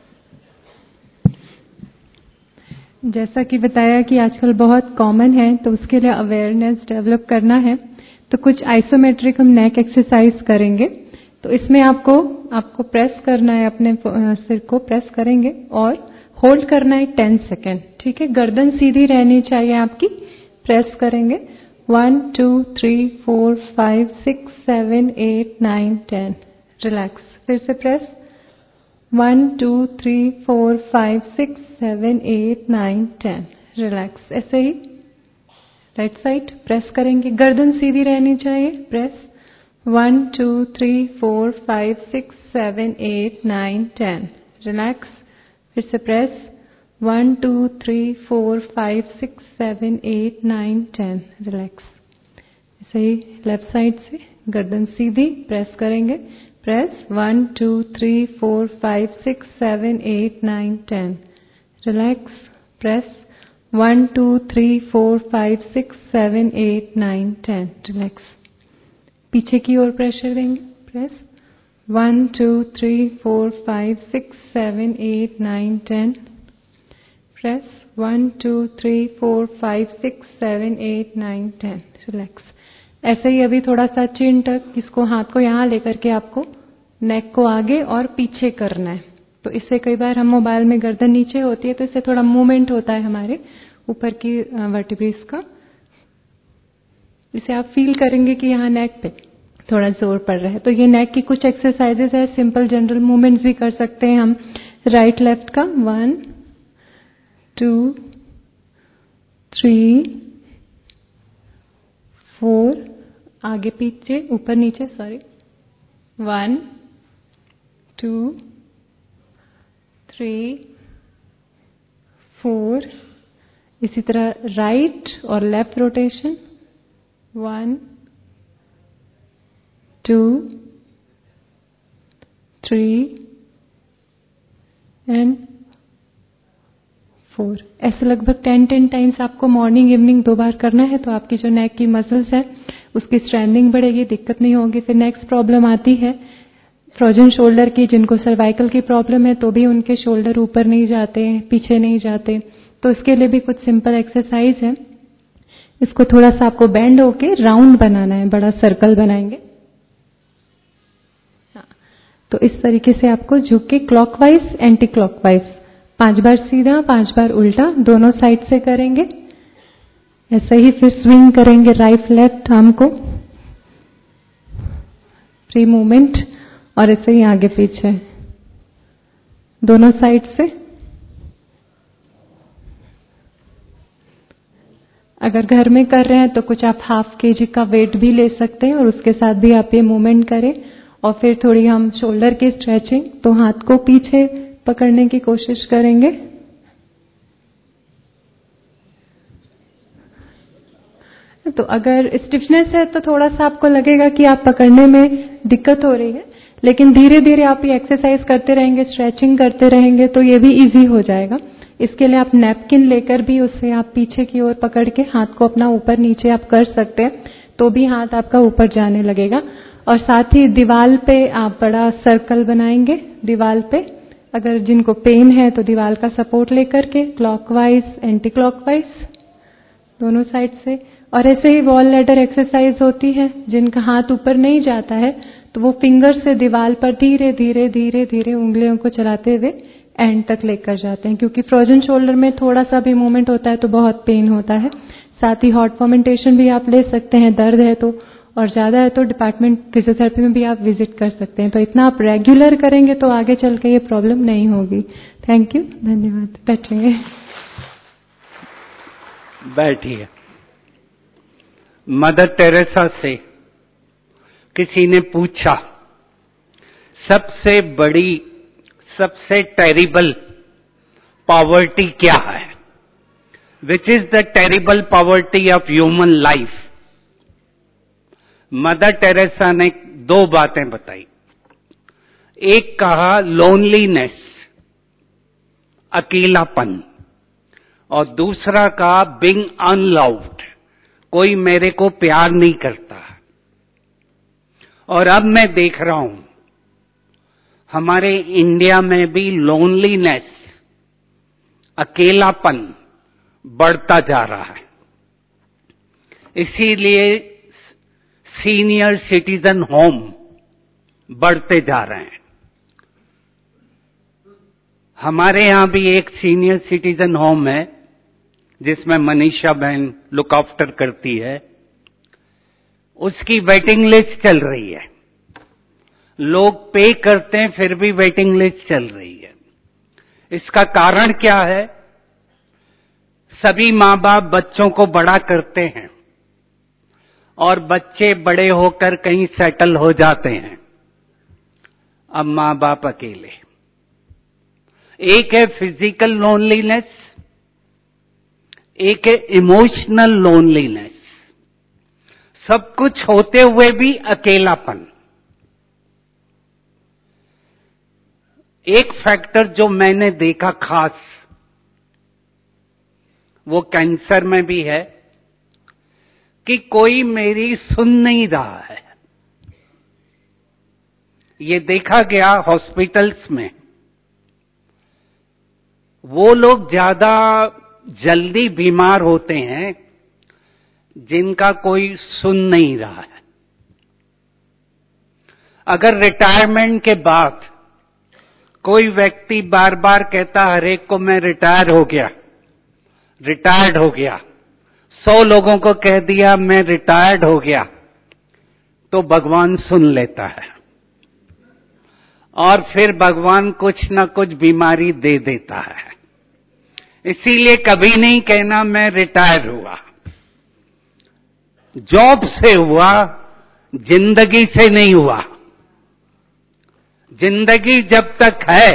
[SPEAKER 5] जैसा कि बताया कि आजकल बहुत कॉमन है, तो उसके लिए अवेयरनेस डेवलप करना है। तो कुछ आइसोमेट्रिक हम नेक एक्सरसाइज करेंगे। तो इसमें आपको आपको प्रेस करना है, अपने सिर को प्रेस करेंगे और होल्ड करना है टेन सेकेंड। ठीक है, गर्दन सीधी रहनी चाहिए आपकी। प्रेस करेंगे one two three four five six seven eight nine ten. Relax. फिर से press one two three four five six seven eight nine ten. Relax. ऐसे ही राइट साइड प्रेस करेंगे, गर्दन सीधी रहनी चाहिए। Press one two three four five six seven eight nine ten. Relax. फिर से press one two three four five six seven eight nine ten. Relax. ऐसे ही लेफ्ट साइड से गर्दन सीधी प्रेस करेंगे। Press one two three four five six seven eight nine ten. Relax. Press one two three four five six seven eight nine ten. Relax. पीछे की ओर pressure देंगे। Press one two three four five six seven eight nine ten. Press one two three four five six seven eight nine ten. Relax. ऐसे ही अभी थोड़ा सा चिन तक, इसको हाथ को यहाँ लेकर के आपको नेक को आगे और पीछे करना है। तो इससे कई बार हम मोबाइल में गर्दन नीचे होती है, तो इससे थोड़ा मूवमेंट होता है हमारे ऊपर की वर्टिब्रेस का। इसे आप फील करेंगे कि यहाँ नेक पे थोड़ा जोर पड़ रहा है। तो ये नेक की कुछ एक्सरसाइजेस है, सिंपल जनरल मूवमेंट्स भी कर सकते हैं हम राइट लेफ्ट का। वन टू थ्री फोर, आगे पीछे ऊपर नीचे, sorry, one two three four. इसी तरह राइट और left rotation, one two three and four. ऐसे लगभग टेन टेन टाइम्स आपको मॉर्निंग इवनिंग दो बार करना है, तो आपकी जो नेक की मसल्स है उसकी स्ट्रेंथनिंग बढ़ेगी, दिक्कत नहीं होगी। फिर नेक्स्ट प्रॉब्लम आती है फ्रोजन शोल्डर की, जिनको सर्वाइकल की प्रॉब्लम है तो भी उनके शोल्डर ऊपर नहीं जाते, पीछे नहीं जाते, तो इसके लिए भी कुछ सिंपल एक्सरसाइज है। इसको थोड़ा सा आपको बेंड होके राउंड बनाना है, बड़ा सर्कल बनाएंगे। हाँ, तो इस तरीके से आपको झुक के क्लॉकवाइज एंटी क्लॉकवाइज पांच बार सीधा पांच बार उल्टा दोनों साइड से करेंगे। ऐसे ही फिर स्विंग करेंगे राइट लेफ्ट आर्म को, फ्री मूवमेंट, और ऐसे ही आगे पीछे दोनों साइड से। अगर घर में कर रहे हैं तो कुछ आप हाफ के जी का वेट भी ले सकते हैं और उसके साथ भी आप ये मूवमेंट करें। और फिर थोड़ी हम शोल्डर की स्ट्रेचिंग, तो हाथ को पीछे पकड़ने की कोशिश करेंगे। तो अगर स्टिफनेस है तो थोड़ा सा आपको लगेगा कि आप पकड़ने में दिक्कत हो रही है, लेकिन धीरे धीरे आप ये एक्सरसाइज करते रहेंगे, स्ट्रेचिंग करते रहेंगे तो ये भी इजी हो जाएगा। इसके लिए आप नैपकिन लेकर भी उससे आप पीछे की ओर पकड़ के हाथ को अपना ऊपर नीचे आप कर सकते हैं, तो भी हाथ आपका ऊपर जाने लगेगा। और साथ ही दीवार पे आप बड़ा सर्कल बनाएंगे, दीवार पे अगर जिनको पेन है तो दीवार का सपोर्ट लेकर के क्लॉकवाइज एंटी क्लॉकवाइज दोनों साइड से। और ऐसे ही वॉल लैडर एक्सरसाइज होती है, जिनका हाथ ऊपर नहीं जाता है तो वो फिंगर से दीवार पर धीरे धीरे धीरे धीरे उंगलियों को चलाते हुए एंड तक लेकर जाते हैं, क्योंकि फ्रोजन शोल्डर में थोड़ा सा भी मूवमेंट होता है तो बहुत पेन होता है। साथ ही हॉट फर्मेंटेशन भी आप ले सकते हैं, दर्द है तो, और ज्यादा है तो डिपार्टमेंट फिजियोथेरेपी में भी आप विजिट कर सकते हैं। तो इतना आप रेगुलर करेंगे तो आगे चल के ये प्रॉब्लम नहीं होगी। थैंक यू, धन्यवाद। बैठेंगे।
[SPEAKER 2] बैठिए। मदर टेरेसा से किसी ने पूछा, सबसे बड़ी सबसे टेरिबल पॉवर्टी क्या है? Which is the terrible poverty of human life? Mother Teresa ने दो बातें बताई। एक कहा लोनलीनेस, अकेलापन, और दूसरा कहा बीइंग अनलव्ड, कोई मेरे को प्यार नहीं करता। और अब मैं देख रहा हूं हमारे इंडिया में भी लोनलीनेस, अकेलापन बढ़ता जा रहा है। इसीलिए सीनियर सिटीजन होम बढ़ते जा रहे हैं। हमारे यहां भी एक सीनियर सिटीजन होम है जिसमें मनीषा बहन लुक आफ्टर करती है। उसकी वेटिंग लिस्ट चल रही है, लोग पे करते हैं फिर भी वेटिंग लिस्ट चल रही है। इसका कारण क्या है? सभी मां बाप बच्चों को बड़ा करते हैं और बच्चे बड़े होकर कहीं सेटल हो जाते हैं। अब मां बाप अकेले। एक है फिजिकल लोनलीनेस, एक है इमोशनल लोनलीनेस, सब कुछ होते हुए भी अकेलापन। एक फैक्टर जो मैंने देखा खास, वो कैंसर में भी है कि कोई मेरी सुन नहीं रहा है। ये देखा गया हॉस्पिटल्स में, वो लोग ज्यादा जल्दी बीमार होते हैं जिनका कोई सुन नहीं रहा है। अगर रिटायरमेंट के बाद कोई व्यक्ति बार बार कहता हर एक को मैं रिटायर हो गया, रिटायर्ड हो गया, सौ लोगों को कह दिया मैं रिटायर्ड हो गया, तो भगवान सुन लेता है और फिर भगवान कुछ न कुछ बीमारी दे देता है। इसीलिए कभी नहीं कहना मैं रिटायर हुआ। जॉब से हुआ, जिंदगी से नहीं हुआ। जिंदगी जब तक है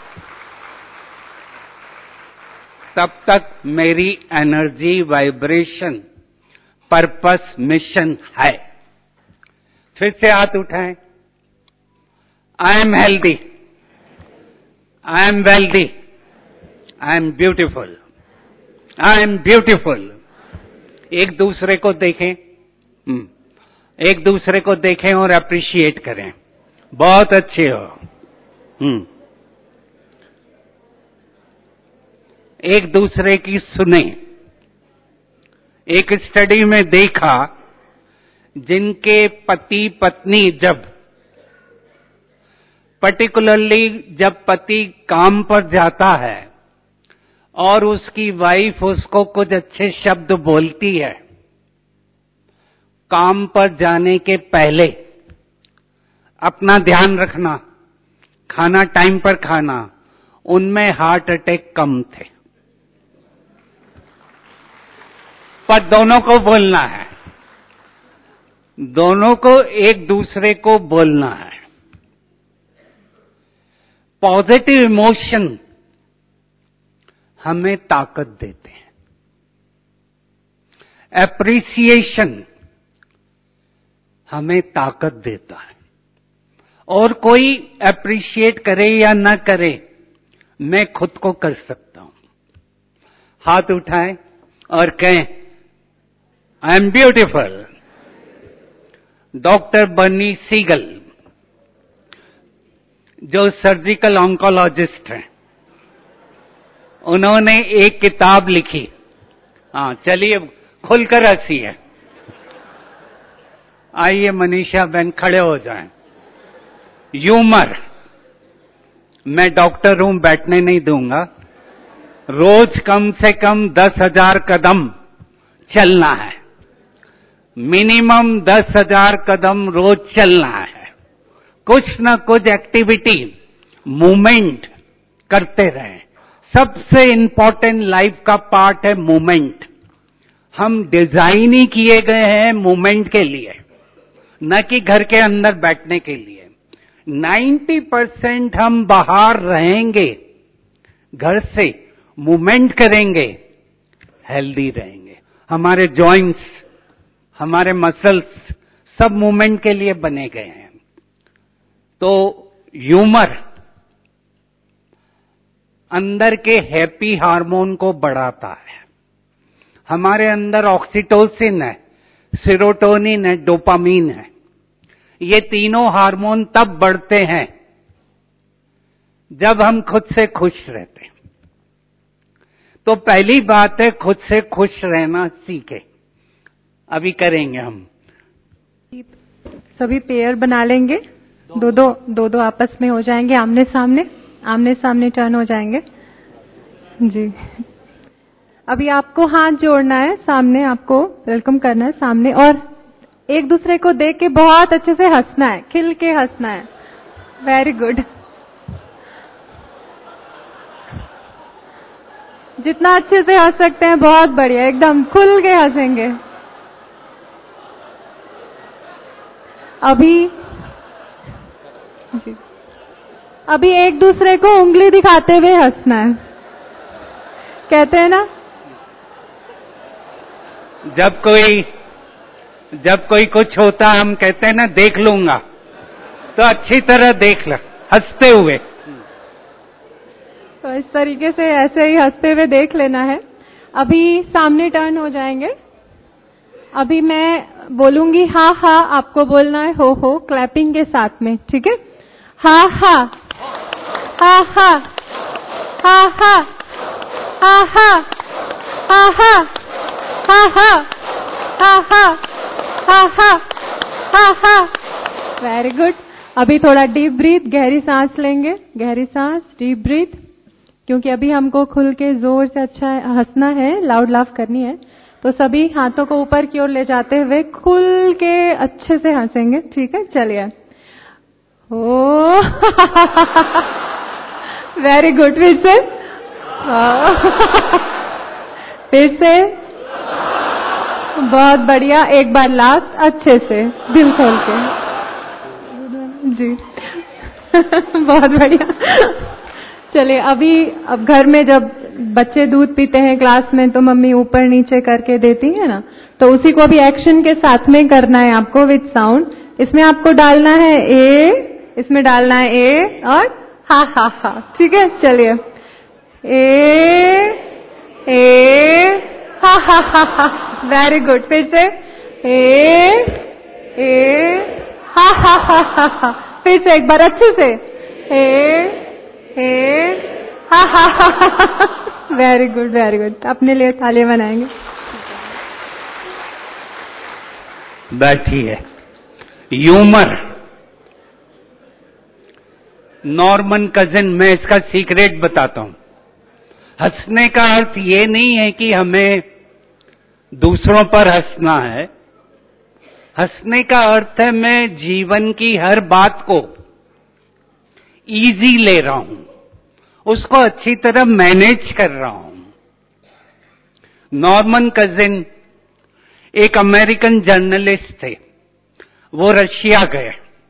[SPEAKER 2] तब तक मेरी एनर्जी, वाइब्रेशन, पर्पस, मिशन है। फिर से हाथ उठाएं। I am healthy, I am wealthy, I am beautiful, I am beautiful. एक दूसरे को देखें, एक दूसरे को देखें और अप्रिशिएट करें, बहुत अच्छे हो। हम्म एक दूसरे की सुने। एक स्टडी में देखा, जिनके पति पत्नी जब पर्टिकुलरली जब पति काम पर जाता है और उसकी वाइफ उसको कुछ अच्छे शब्द बोलती है, काम पर जाने के पहले अपना ध्यान रखना, खाना टाइम पर खाना, उनमें हार्ट अटैक कम थे। पर दोनों को बोलना है, दोनों को एक दूसरे को बोलना है। पॉजिटिव इमोशन हमें ताकत देते हैं। एप्रिसिएशन हमें ताकत देता है। और कोई एप्रिशिएट करे या न करे, मैं खुद को कर सकता हूं। हाथ उठाएं और कहें, I am beautiful. Doctor Bernie Siegel, जो सर्जिकल ऑन्कोलॉजिस्ट हैं, उन्होंने एक किताब लिखी। हाँ, चलिए खुलकर हंसिए। आइए मनीषा बहन खड़े हो जाएं। ह्यूमर, मैं डॉक्टर हूं, बैठने नहीं दूंगा। रोज कम से कम दस हजार कदम चलना है, मिनिमम दस हजार कदम रोज चलना है। कुछ न कुछ एक्टिविटी, मूवमेंट करते रहें। सबसे इंपॉर्टेंट लाइफ का पार्ट है मूवमेंट। हम डिजाइन ही किए गए हैं मूवमेंट के लिए, न कि घर के अंदर बैठने के लिए। नब्बे परसेंट हम बाहर रहेंगे, घर से मूवमेंट करेंगे, हेल्दी रहेंगे। हमारे जॉइंट्स, हमारे मसल्स सब मूवमेंट के लिए बने गए हैं। तो ह्यूमर अंदर के हैप्पी हार्मोन को बढ़ाता है। हमारे अंदर ऑक्सीटोसिन है, सेरोटोनिन है, डोपामीन है। ये तीनों हार्मोन तब बढ़ते हैं जब हम खुद से खुश रहते हैं। तो पहली बात है, खुद से खुश रहना सीखे। अभी करेंगे हम।
[SPEAKER 5] सभी पेयर बना लेंगे, दो दो दो दो आपस में हो जाएंगे, आमने सामने आमने सामने टर्न हो जाएंगे जी। अभी आपको हाथ जोड़ना है, सामने आपको वेलकम करना है सामने, और एक दूसरे को देख के बहुत अच्छे से हंसना है, खिल के हंसना है। Very good. जितना अच्छे से हंस सकते हैं बहुत बढ़िया, एकदम खुल के हंसेंगे। अभी जी अभी एक दूसरे को उंगली दिखाते हुए हंसना है। कहते हैं ना,
[SPEAKER 2] जब कोई जब कोई कुछ होता हम कहते हैं ना, देख लूंगा, तो अच्छी तरह देख ल, हंसते हुए।
[SPEAKER 5] तो इस तरीके से ऐसे ही हंसते हुए देख लेना है। अभी सामने टर्न हो जाएंगे। अभी मैं बोलूंगी हा हा, आपको बोलना है हो हो, क्लैपिंग के साथ में, ठीक है? हा हा हा हा हा हा हा हा हा हा हा हा हा हा हा हा हा हा। Very good. अभी थोड़ा डीप ब्रीथ, गहरी सांस लेंगे, गहरी सांस, डीप ब्रीथ। क्योंकि अभी हमको खुल के जोर से अच्छा हंसना है, लाउड लाफ करनी है, तो सभी हाथों को ऊपर की ओर ले जाते हुए खुल के अच्छे से हंसेंगे, ठीक है? चलिए। Oh very good. फिर से फिर से बहुत बढ़िया। एक बार लास्ट, अच्छे से दिल खोल के जी बहुत बढ़िया। चलिए, अभी अब घर में जब बच्चे दूध पीते हैं क्लास में, तो मम्मी ऊपर नीचे करके देती है ना, तो उसी को भी एक्शन के साथ में करना है आपको विद साउंड। इसमें आपको डालना है ए, इसमें डालना है ए और हा हा हा, ठीक है? चलिए, ए ए हा हा हा हा, वेरी गुड। फिर से ए ए हा हा हा हा हा, फिर से एक बार अच्छे से ए ए हा हा हा हा, वेरी गुड वेरी गुड। अपने लिए तालियां बनाएंगे।
[SPEAKER 2] बैठिए। ह्यूमर, नॉर्मन कजिन, मैं इसका सीक्रेट बताता हूं। हंसने का अर्थ ये नहीं है कि हमें दूसरों पर हंसना है। हंसने का अर्थ है मैं जीवन की हर बात को इजी ले रहा हूं, उसको अच्छी तरह मैनेज कर रहा हूं। नॉर्मन कजिन एक अमेरिकन जर्नलिस्ट थे। वो रशिया गए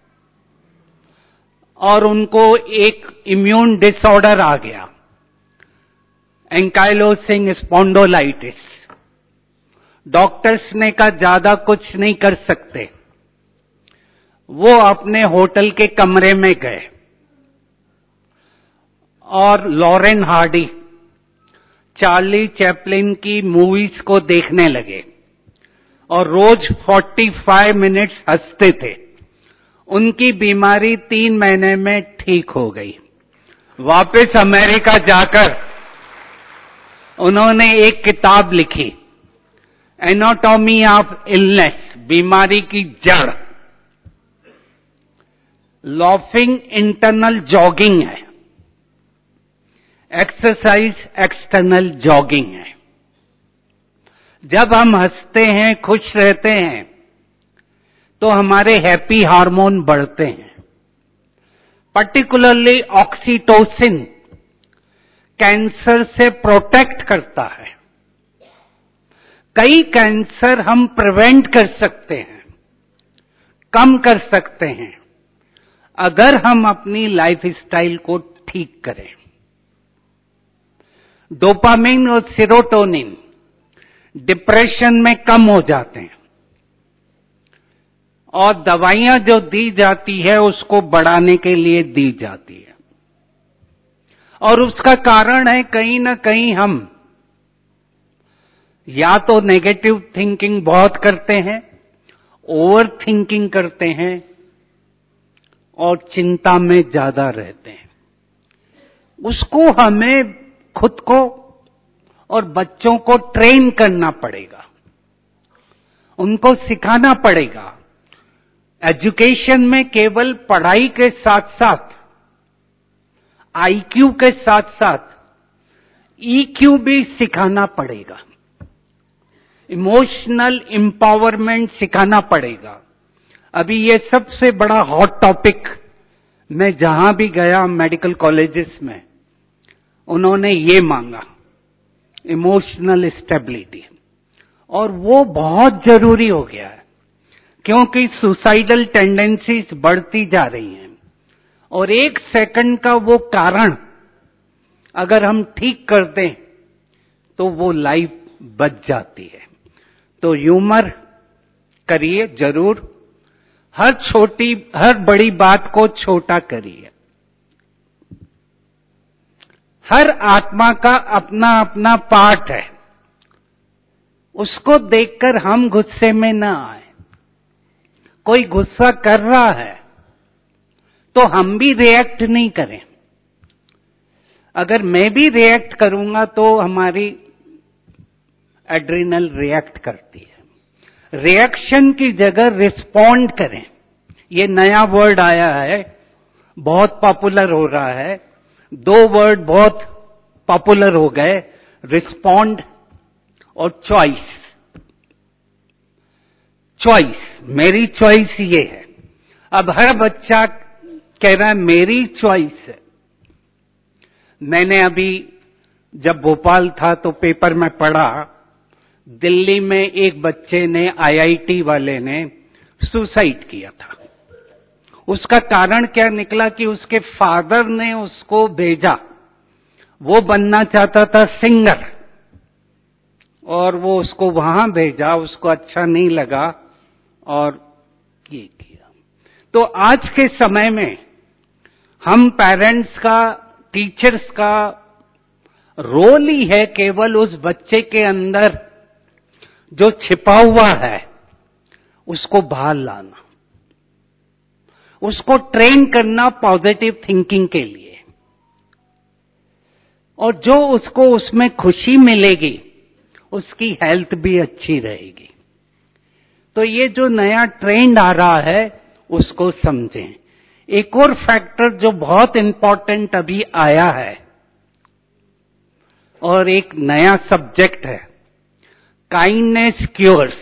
[SPEAKER 2] और उनको एक इम्यून डिसऑर्डर आ गया, एंकाइलोसिंग स्पॉन्डोलाइटिस। डॉक्टर्स ने कहा ज्यादा कुछ नहीं कर सकते। वो अपने होटल के कमरे में गए और लॉरेन हार्डी, चार्ली चैपलिन की मूवीज को देखने लगे और रोज पैंतालीस मिनट्स हंसते थे। उनकी बीमारी तीन महीने में ठीक हो गई। वापस अमेरिका जाकर उन्होंने एक किताब लिखी, एनाटॉमी ऑफ इलनेस, बीमारी की जड़। लॉफिंग इंटरनल जॉगिंग है, एक्सरसाइज एक्सटर्नल जॉगिंग है। जब हम हंसते हैं, खुश रहते हैं, तो हमारे हैप्पी हार्मोन बढ़ते हैं। पर्टिकुलरली ऑक्सीटोसिन कैंसर से प्रोटेक्ट करता है। कई कैंसर हम प्रिवेंट कर सकते हैं, कम कर सकते हैं, अगर हम अपनी लाइफस्टाइल को ठीक करें। डोपामिन और सेरोटोनिन डिप्रेशन में कम हो जाते हैं और दवाइयां जो दी जाती है उसको बढ़ाने के लिए दी जाती है। और उसका कारण है कहीं ना कहीं हम या तो नेगेटिव थिंकिंग बहुत करते हैं, ओवर थिंकिंग करते हैं और चिंता में ज्यादा रहते हैं। उसको हमें खुद को और बच्चों को ट्रेन करना पड़ेगा, उनको सिखाना पड़ेगा। एजुकेशन में केवल पढ़ाई के साथ साथ, आईक्यू के साथ साथ ईक्यू भी सिखाना पड़ेगा, इमोशनल एम्पावरमेंट सिखाना पड़ेगा। अभी ये सबसे बड़ा हॉट टॉपिक, मैं जहां भी गया मेडिकल कॉलेजेस में, उन्होंने ये मांगा, इमोशनल स्टेबिलिटी। और वो बहुत जरूरी हो गया है क्योंकि सुसाइडल टेंडेंसीज बढ़ती जा रही हैं और एक सेकंड का वो कारण अगर हम ठीक कर दें तो वो लाइफ बच जाती है। तो ह्यूमर करिए जरूर, हर छोटी हर बड़ी बात को छोटा करिए। हर आत्मा का अपना अपना पार्ट है, उसको देखकर हम गुस्से में ना आए। कोई गुस्सा कर रहा है तो हम भी रिएक्ट नहीं करें। अगर मैं भी रिएक्ट करूंगा तो हमारी एड्रिनल रिएक्ट करती है। रिएक्शन की जगह रिस्पॉन्ड करें। ये नया वर्ड आया है, बहुत पॉपुलर हो रहा है। दो वर्ड बहुत पॉपुलर हो गए, रिस्पॉन्ड और चॉइस। चॉइस, मेरी चॉइस ये है। अब हर बच्चा कह रहा है मेरी चॉइस है। मैंने अभी जब भोपाल था तो पेपर में पढ़ा, दिल्ली में एक बच्चे ने, आईआईटी वाले ने सुसाइड किया था। उसका कारण क्या निकला कि उसके फादर ने उसको भेजा, वो बनना चाहता था सिंगर, और वो उसको वहां भेजा, उसको अच्छा नहीं लगा और ये किया। तो आज के समय में हम पेरेंट्स का, टीचर्स का, रोल ही है केवल उस बच्चे के अंदर जो छिपा हुआ है उसको बाहर लाना, उसको ट्रेन करना पॉजिटिव थिंकिंग के लिए, और जो उसको उसमें खुशी मिलेगी उसकी हेल्थ भी अच्छी रहेगी। तो ये जो नया ट्रेंड आ रहा है उसको समझें। एक और फैक्टर जो बहुत इंपॉर्टेंट अभी आया है और एक नया सब्जेक्ट है, काइंडनेस क्योर्स।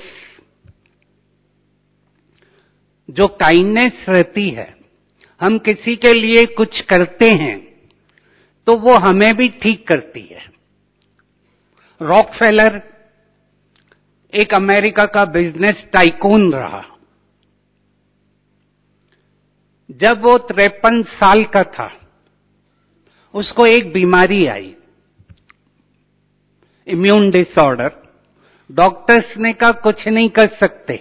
[SPEAKER 2] जो काइंडनेस रहती है, हम किसी के लिए कुछ करते हैं तो वो हमें भी ठीक करती है। रॉकफेलर एक अमेरिका का बिजनेस टाइकून रहा। जब वो तिरपन साल का था उसको एक बीमारी आई, इम्यून डिसऑर्डर। डॉक्टर्स ने कहा कुछ नहीं कर सकते।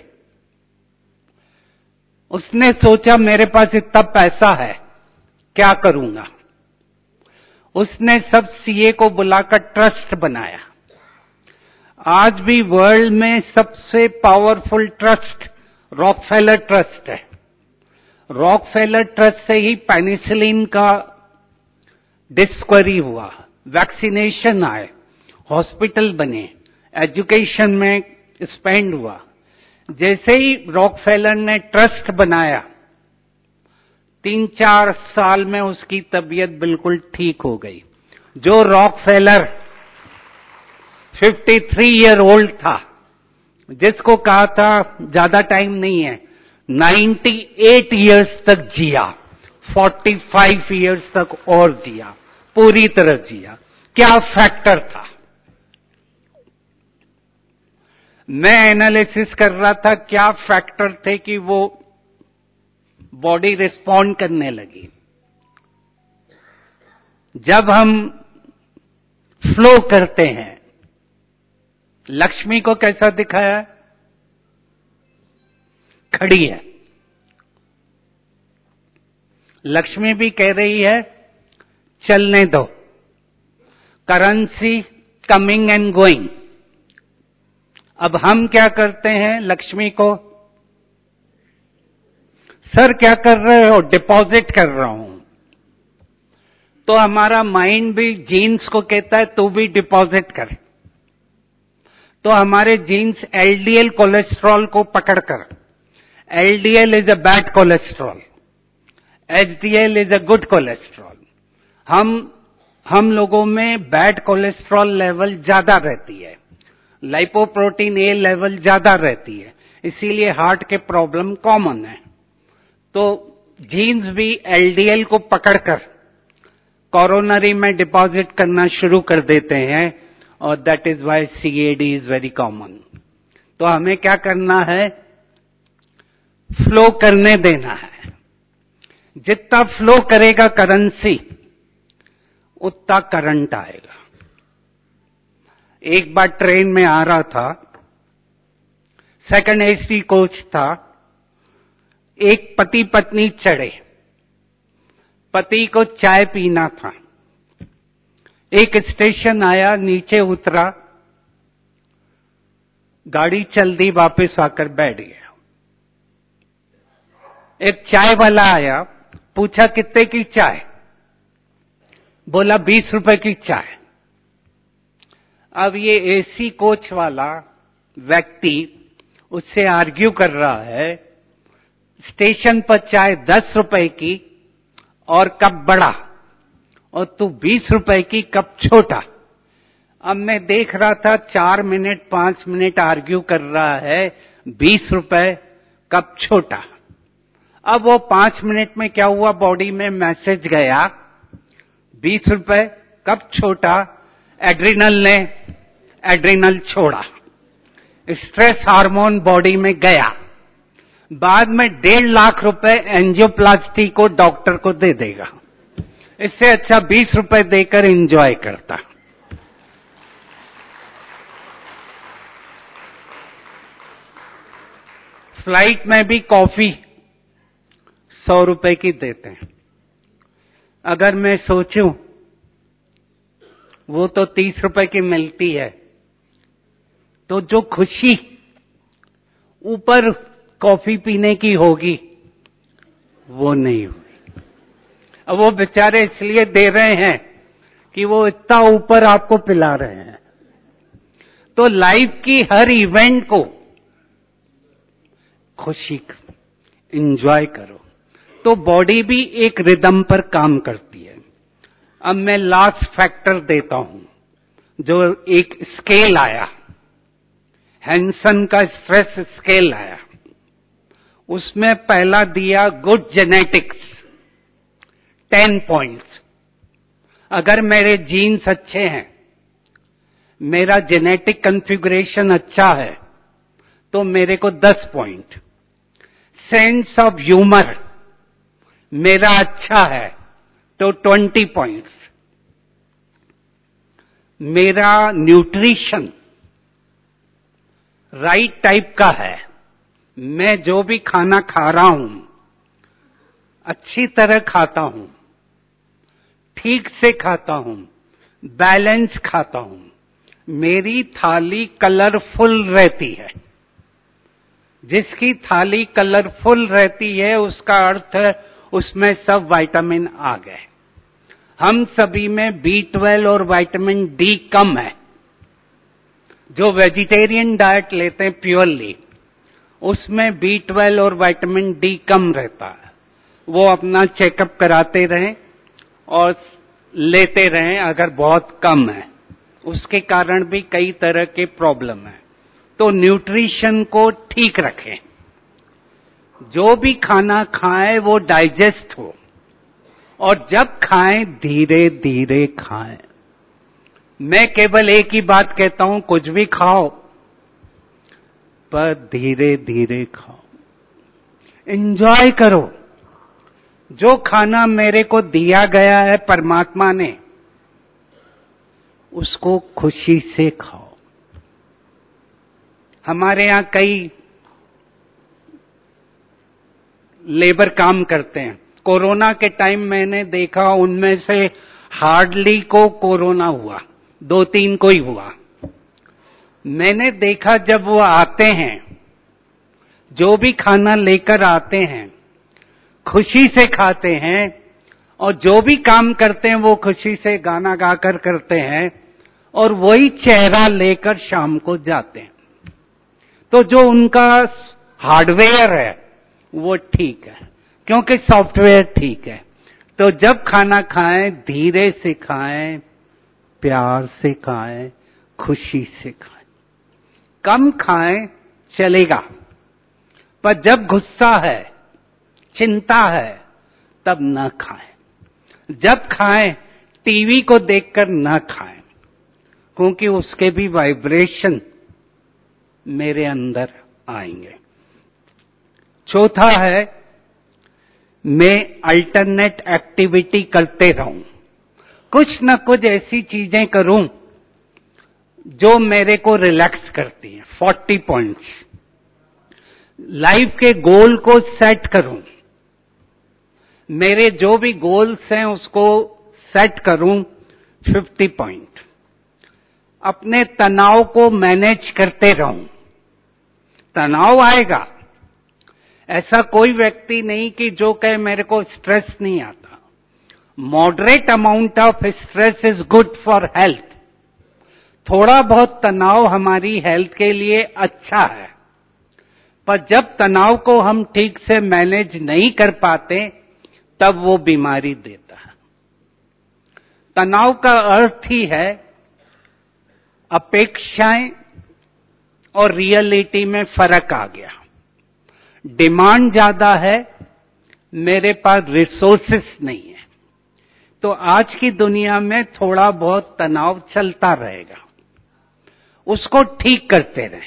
[SPEAKER 2] उसने सोचा मेरे पास इतना पैसा है, क्या करूंगा। उसने सब सीए को बुलाकर ट्रस्ट बनाया। आज भी वर्ल्ड में सबसे पावरफुल ट्रस्ट रॉकफेलर ट्रस्ट है। रॉकफेलर ट्रस्ट से ही पेनिसिलिन का डिस्कवरी हुआ, वैक्सीनेशन आए, हॉस्पिटल बने, एजुकेशन में स्पेंड हुआ। जैसे ही रॉकफेलर ने ट्रस्ट बनाया, तीन चार साल में उसकी तबीयत बिल्कुल ठीक हो गई। जो रॉकफेलर तिरेपन ईयर ओल्ड था, जिसको कहा था ज्यादा टाइम नहीं है, अट्ठानवे इयर्स तक जिया, पैंतालीस इयर्स तक और जिया, पूरी तरह जिया। क्या फैक्टर था? मैं एनालिसिस कर रहा था क्या फैक्टर थे कि वो बॉडी रिस्पॉन्ड करने लगी। जब हम फ्लो करते हैं, लक्ष्मी को कैसा दिखाया? खड़ी है। लक्ष्मी भी कह रही है चलने दो, करेंसी कमिंग एंड गोइंग। अब हम क्या करते हैं? लक्ष्मी को, सर क्या कर रहे हो? डिपॉजिट कर रहा हूं। तो हमारा माइंड भी जीन्स को कहता है तू भी डिपॉजिट कर। तो हमारे जीन्स एलडीएल कोलेस्ट्रॉल को पकड़कर, LDL is a bad cholesterol, HDL is a good cholesterol. हम हम लोगों में बैड कोलेस्ट्रॉल लेवल ज्यादा रहती है, लाइपोप्रोटीन ए लेवल ज्यादा रहती है, इसीलिए हार्ट के प्रॉब्लम कॉमन है। तो जीन्स भी एलडीएल को पकड़कर कोरोनरी में डिपॉजिट करना शुरू कर देते हैं, और that is why CAD is very common. तो हमें क्या करना है? फ्लो करने देना है। जितना फ्लो करेगा करेंसी, उतना करंट आएगा। एक बार ट्रेन में आ रहा था, सेकंड एसी कोच था, एक पति पत्नी चढ़े। पति को चाय पीना था। एक स्टेशन आया, नीचे उतरा, गाड़ी चल दी, वापस आकर बैठ गया। एक चाय वाला आया, पूछा कितने की चाय? बोला बीस रुपए की चाय। अब ये एसी कोच वाला व्यक्ति उससे आर्ग्यू कर रहा है, स्टेशन पर चाय दस रुपए की और कप बड़ा, और तू बीस रुपए की कप छोटा। अब मैं देख रहा था चार मिनट पांच मिनट आर्ग्यू कर रहा है, बीस रुपए कप छोटा। अब वो पांच मिनट में क्या हुआ? बॉडी में मैसेज गया, बीस रुपए कप छोटा, एड्रिनल ने एड्रिनल छोड़ा, स्ट्रेस हार्मोन बॉडी में गया। बाद में डेढ़ लाख रुपए एंजियोप्लास्टी को डॉक्टर को दे देगा। इससे अच्छा बीस रुपए देकर एंजॉय करता। फ्लाइट में भी कॉफी सौ रुपए की देते हैं। अगर मैं सोचूं वो तो तीस रुपए की मिलती है। तो जो खुशी ऊपर कॉफी पीने की होगी वो नहीं हुई। अब वो बेचारे इसलिए दे रहे हैं कि वो इतना ऊपर आपको पिला रहे हैं। तो लाइफ की हर इवेंट को खुशी एंजॉय करो, तो बॉडी भी एक रिदम पर काम करती है। अब मैं लास्ट फैक्टर देता हूं, जो एक स्केल आया, हैंसन का स्ट्रेस स्केल आया, उसमें पहला दिया गुड जेनेटिक्स, टेन पॉइंट्स। अगर मेरे जीन्स अच्छे हैं, मेरा जेनेटिक कॉन्फ़िगरेशन अच्छा है, तो मेरे को दस पॉइंट। सेंस ऑफ ह्यूमर मेरा अच्छा है तो ट्वेंटी पॉइंट्स। मेरा न्यूट्रिशन राइट टाइप का है, मैं जो भी खाना खा रहा हूं अच्छी तरह खाता हूं, ठीक से खाता हूं, बैलेंस खाता हूं, मेरी थाली कलरफुल रहती है। जिसकी थाली कलरफुल रहती है उसका अर्थ है उसमें सब विटामिन आ गए। हम सभी में बी ट्वेल्व और विटामिन डी कम है। जो वेजिटेरियन डाइट लेते हैं प्योरली, उसमें बी ट्वेल्व और विटामिन डी कम रहता है। वो अपना चेकअप कराते रहें और लेते रहें। अगर बहुत कम है, उसके कारण भी कई तरह के प्रॉब्लम है। तो न्यूट्रिशन को ठीक रखें, जो भी खाना खाएं वो डाइजेस्ट हो, और जब खाएं धीरे धीरे खाएं। मैं केवल एक ही बात कहता हूं, कुछ भी खाओ पर धीरे धीरे खाओ, एंजॉय करो। जो खाना मेरे को दिया गया है परमात्मा ने, उसको खुशी से खाओ। हमारे यहां कई लेबर काम करते हैं। कोरोना के टाइम मैंने देखा उनमें से हार्डली को कोरोना हुआ, दो तीन को ही हुआ। मैंने देखा जब वो आते हैं, जो भी खाना लेकर आते हैं खुशी से खाते हैं, और जो भी काम करते हैं वो खुशी से गाना गाकर करते हैं, और वही चेहरा लेकर शाम को जाते हैं। तो जो उनका हार्डवेयर है वो ठीक है, क्योंकि सॉफ्टवेयर ठीक है। तो जब खाना खाएं धीरे से खाएं, प्यार से खाएं, खुशी से खाएं। कम खाएं चलेगा, पर जब गुस्सा है, चिंता है, तब न खाएं। जब खाएं टीवी को देखकर न खाएं, क्योंकि उसके भी वाइब्रेशन मेरे अंदर आएंगे। चौथा है, मैं अल्टरनेट एक्टिविटी करते रहूं, कुछ न कुछ ऐसी चीजें करूं जो मेरे को रिलैक्स करती हैं। Forty points. लाइफ के गोल को सेट करूं, मेरे जो भी गोल्स हैं उसको सेट करूं, फिफ्टी पॉइंट। अपने तनाव को मैनेज करते रहूं। तनाव आएगा, ऐसा कोई व्यक्ति नहीं कि जो कहे मेरे को स्ट्रेस नहीं आता। Moderate amount of stress is good for health. थोड़ा बहुत तनाव हमारी हेल्थ के लिए अच्छा है, पर जब तनाव को हम ठीक से मैनेज नहीं कर पाते तब वो बीमारी देता है। तनाव का अर्थ ही है अपेक्षाएं और रियलिटी में फर्क आ गया। डिमांड ज्यादा है, मेरे पास रिसोर्सेस नहीं है, तो आज की दुनिया में थोड़ा बहुत तनाव चलता रहेगा। उसको ठीक करते रहें,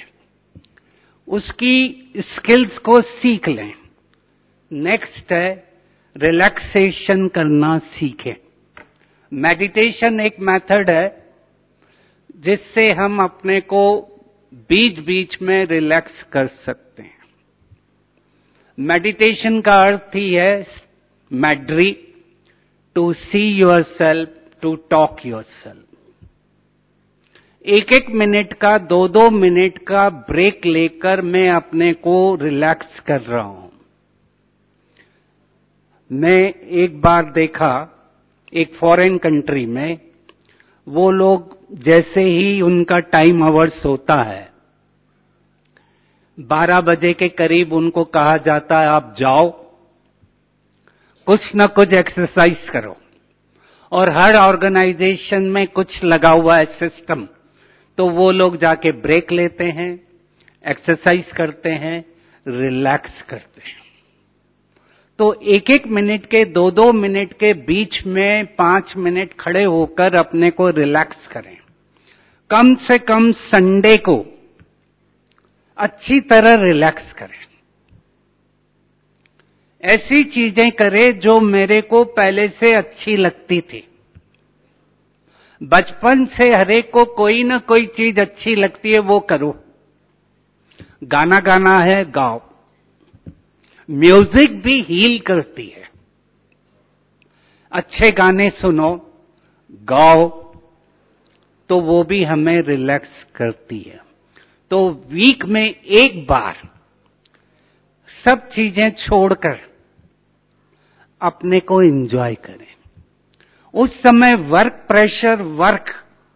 [SPEAKER 2] उसकी स्किल्स को सीख लें। नेक्स्ट है रिलैक्सेशन करना सीखें। मेडिटेशन एक मेथड है जिससे हम अपने को बीच बीच में रिलैक्स कर सकते हैं। मेडिटेशन का अर्थ ही है मैड्री, to see yourself, to talk yourself. एक एक मिनट का, दो दो मिनट का ब्रेक लेकर मैं अपने को रिलैक्स कर रहा हूं। मैं एक बार देखा एक फॉरेन कंट्री में, वो लोग जैसे ही उनका टाइम आवर्स होता है, बारह बजे के करीब उनको कहा जाता है आप जाओ, कुछ न कुछ एक्सरसाइज करो। और हर ऑर्गेनाइजेशन में कुछ लगा हुआ है सिस्टम, तो वो लोग जाके ब्रेक लेते हैं, एक्सरसाइज करते हैं, रिलैक्स करते हैं। तो एक एक मिनट के, दो दो मिनट के बीच में पांच मिनट खड़े होकर अपने को रिलैक्स करें। कम से कम संडे को अच्छी तरह रिलैक्स करें। ऐसी चीजें करें जो मेरे को पहले से अच्छी लगती थी। बचपन से हरेक को कोई ना कोई चीज अच्छी लगती है, वो करो। गाना गाना है, गाओ। म्यूजिक भी हील करती है। अच्छे गाने सुनो, गाओ, तो वो भी हमें रिलैक्स करती है। तो वीक में एक बार सब चीजें छोड़कर अपने को एंजॉय करें। उस समय वर्क प्रेशर, वर्क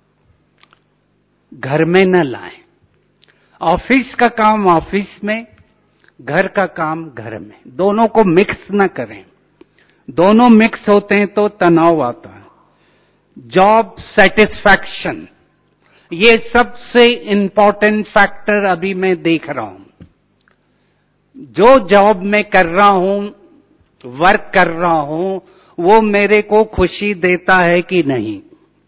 [SPEAKER 2] घर में न लाएं। ऑफिस का काम ऑफिस में, घर का काम घर में, दोनों को मिक्स न करें। दोनों मिक्स होते हैं तो तनाव आता है। जॉब सेटिस्फैक्शन, ये सबसे इंपॉर्टेंट फैक्टर अभी मैं देख रहा हूं। जो जॉब में कर रहा हूं, वर्क कर रहा हूं, वो मेरे को खुशी देता है कि नहीं।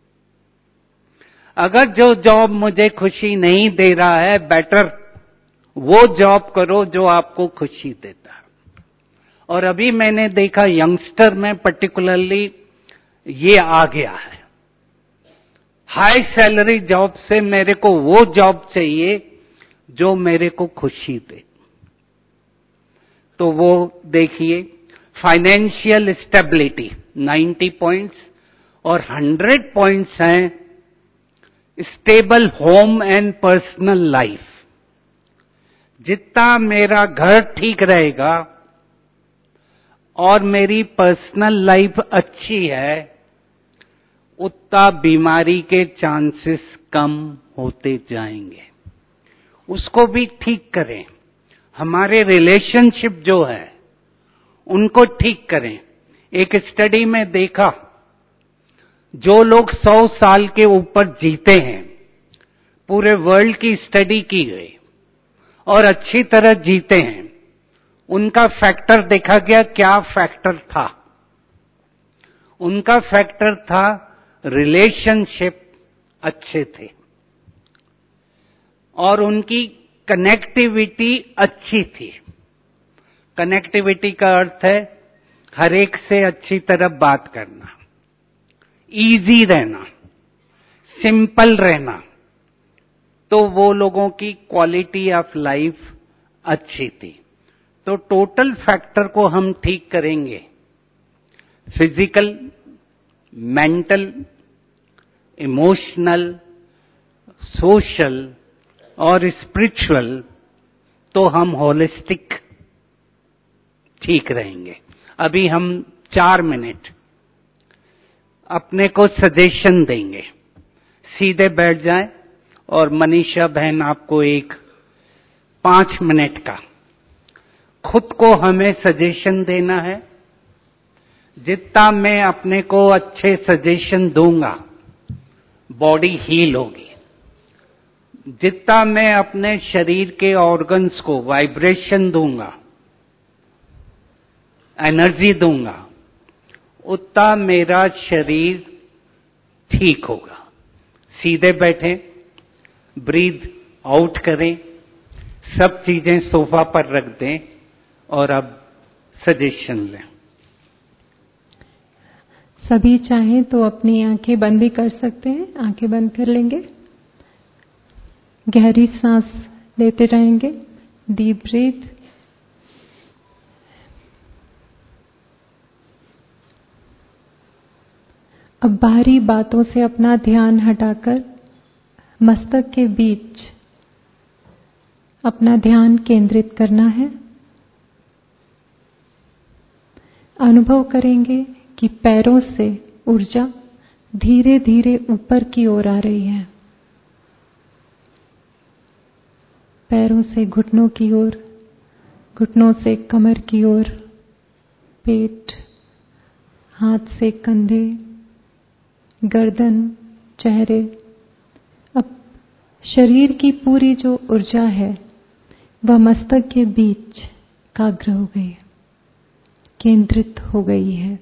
[SPEAKER 2] अगर जो जॉब मुझे खुशी नहीं दे रहा है, बेटर वो जॉब करो जो आपको खुशी देता है। और अभी मैंने देखा यंगस्टर में पर्टिकुलरली ये आ गया है। हाई सैलरी जॉब से मेरे को वो जॉब चाहिए जो मेरे को खुशी दे। तो वो देखिए, फाइनेंशियल स्टेबिलिटी नब्बे पॉइंट्स और सौ पॉइंट्स हैं stable home and personal life. जितना मेरा घर ठीक रहेगा और मेरी पर्सनल लाइफ अच्छी है, उतना बीमारी के चांसेस कम होते जाएंगे। उसको भी ठीक करें। हमारे रिलेशनशिप जो है उनको ठीक करें। एक स्टडी में देखा, जो लोग सौ साल के ऊपर जीते हैं, पूरे वर्ल्ड की स्टडी की गई और अच्छी तरह जीते हैं, उनका फैक्टर देखा गया। क्या फैक्टर था? उनका फैक्टर था रिलेशनशिप अच्छे थे और उनकी कनेक्टिविटी अच्छी थी। कनेक्टिविटी का अर्थ है हर एक से अच्छी तरह बात करना, इजी रहना, सिंपल रहना। तो वो लोगों की क्वालिटी ऑफ लाइफ अच्छी थी। तो टोटल फैक्टर को हम ठीक करेंगे, फिजिकल, मेंटल, इमोशनल, सोशल और स्पिरिचुअल, तो हम होलिस्टिक ठीक रहेंगे। अभी हम चार मिनट अपने को सजेशन देंगे। सीधे बैठ जाएं और मनीषा बहन आपको एक पांच मिनट का खुद को हमें सजेशन देना है। जितना मैं अपने को अच्छे सजेशन दूंगा, बॉडी हील होगी। जितना मैं अपने शरीर के ऑर्गन्स को वाइब्रेशन दूंगा, एनर्जी दूंगा, उतना मेरा शरीर ठीक होगा। सीधे बैठें, ब्रीथ आउट करें, सब चीजें सोफा पर रख दें और अब सजेशन लें।
[SPEAKER 5] सभी चाहें तो अपनी आंखें बंद भी कर सकते हैं। आंखें बंद कर लेंगे, गहरी सांस लेते रहेंगे। Deep breath. अब बाहरी बातों से अपना ध्यान हटाकर मस्तक के बीच अपना ध्यान केंद्रित करना है। अनुभव करेंगे कि पैरों से ऊर्जा धीरे धीरे ऊपर की ओर आ रही है। पैरों से घुटनों की ओर, घुटनों से कमर की ओर, पेट, हाथ से कंधे, गर्दन, चेहरे। अब शरीर की पूरी जो ऊर्जा है वह मस्तक के बीच एकाग्र हो गई है, केंद्रित हो गई है।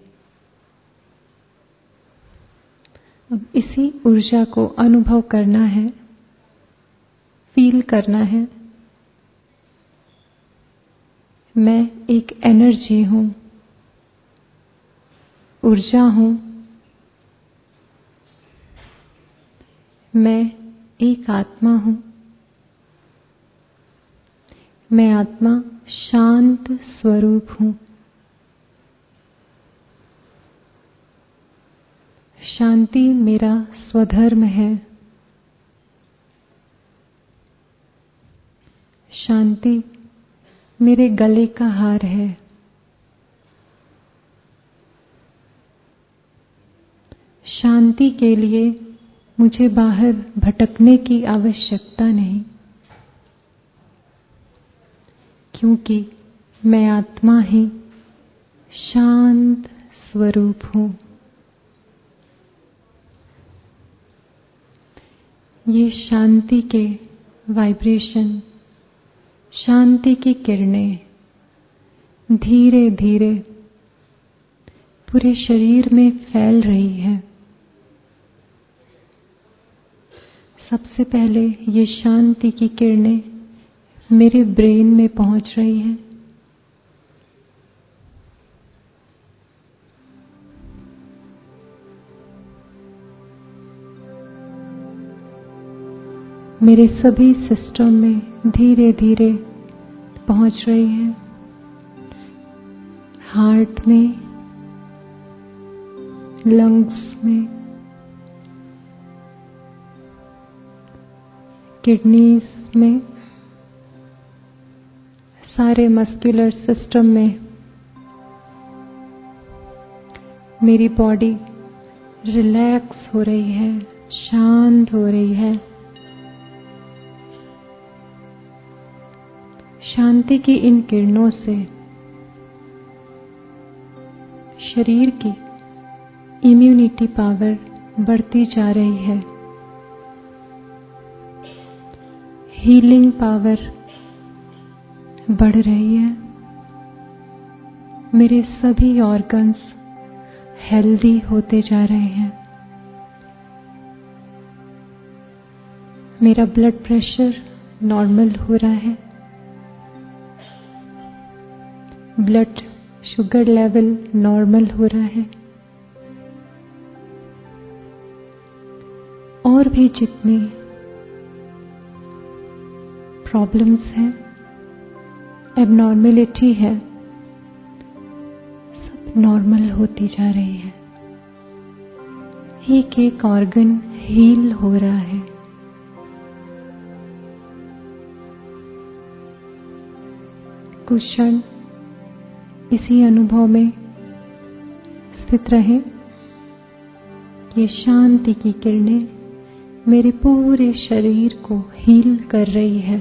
[SPEAKER 5] अब इसी ऊर्जा को अनुभव करना है, फील करना है। मैं एक एनर्जी हूं, ऊर्जा हूं। मैं एक आत्मा हूं। मैं आत्मा शांत स्वरूप हूं। शांति मेरा स्वधर्म है। शांति मेरे गले का हार है। शांति के लिए मुझे बाहर भटकने की आवश्यकता नहीं, क्योंकि मैं आत्मा ही शांत स्वरूप हूं। ये शांति के वाइब्रेशन, शांति की किरणें धीरे धीरे पूरे शरीर में फैल रही है। सबसे पहले ये शांति की किरणें मेरे ब्रेन में पहुंच रही हैं। मेरे सभी सिस्टम में धीरे धीरे पहुंच रही है। हार्ट में, लंग्स में, किडनीज में, सारे मस्कुलर सिस्टम में। मेरी बॉडी रिलैक्स हो रही है, शांत हो रही है। शांति की इन किरणों से शरीर की इम्यूनिटी पावर बढ़ती जा रही है। हीलिंग पावर बढ़ रही है। मेरे सभी ऑर्गन्स हेल्दी होते जा रहे हैं। मेरा ब्लड प्रेशर नॉर्मल हो रहा है। ब्लड शुगर लेवल नॉर्मल हो रहा है। और भी जितनी प्रॉब्लम्स हैं, एबनॉर्मेलिटी है, सब नॉर्मल होती जा रही है। एक एक ऑर्गन हील हो रहा है। कुछ क्षण इसी अनुभव में स्थित रहे। ये शांति की किरणें मेरे पूरे शरीर को हील कर रही है।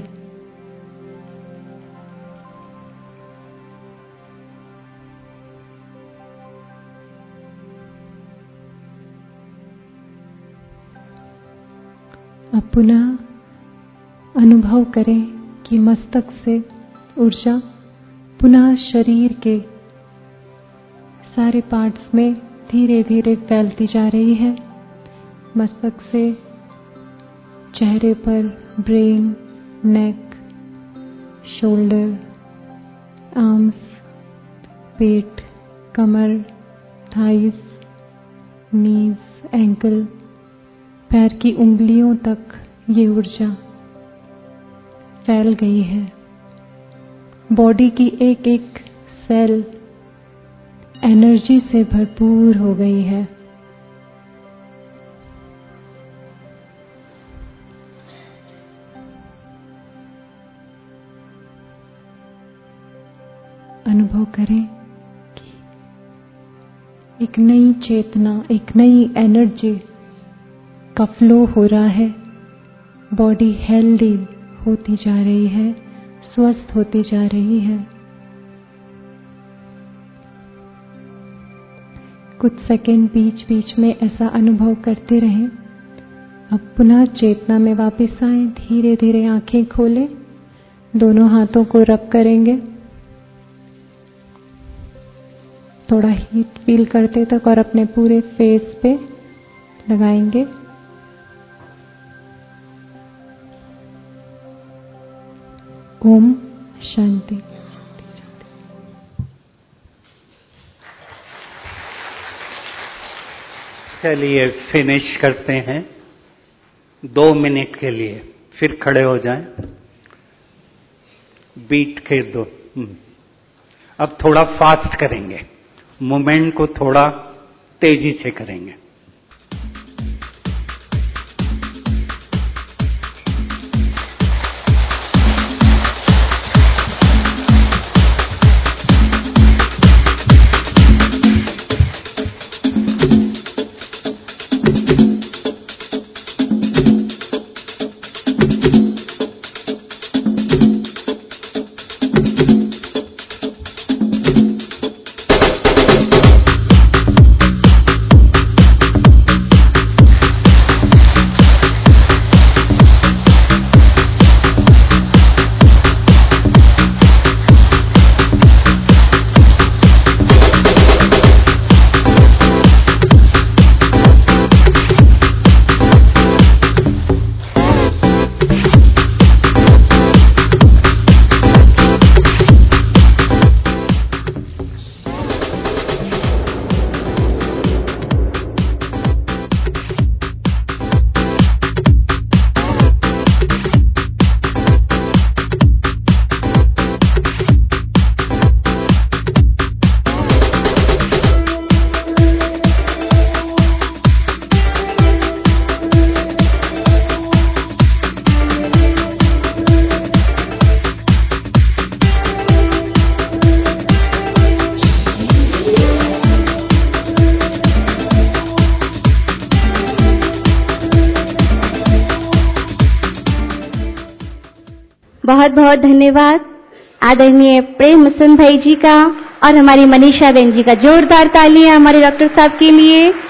[SPEAKER 5] अब पुनः अनुभव करें कि मस्तक से ऊर्जा पुनः शरीर के सारे पार्ट्स में धीरे धीरे फैलती जा रही है। मस्तक से चेहरे पर, ब्रेन, नेक, शोल्डर, आर्म्स, पेट, कमर, थाइस, नीज, एंकल, पैर की उंगलियों तक ये ऊर्जा फैल गई है। बॉडी की एक एक सेल एनर्जी से भरपूर हो गई है। एक नई चेतना, एक नई एनर्जी का फ्लो हो रहा है। बॉडी हेल्दी होती जा रही है, स्वस्थ होती जा रही है। कुछ सेकंड बीच बीच में ऐसा अनुभव करते रहें। अब पुनः चेतना में वापस आए, धीरे धीरे आंखें खोलें, दोनों हाथों को रब करेंगे थोड़ा हीट फील करते तक और अपने पूरे फेस पे लगाएंगे। ओम शांति।
[SPEAKER 2] चलिए फिनिश करते हैं दो मिनट के लिए, फिर खड़े हो जाएं। बीट के दो। अब थोड़ा फास्ट करेंगे, मूवमेंट को थोड़ा तेजी से करेंगे।
[SPEAKER 6] बहुत बहुत धन्यवाद आदरणीय प्रेम मुसंद भाई जी का और हमारी मनीषा बहन जी का। जोरदार तालियां हमारे डॉक्टर साहब के लिए।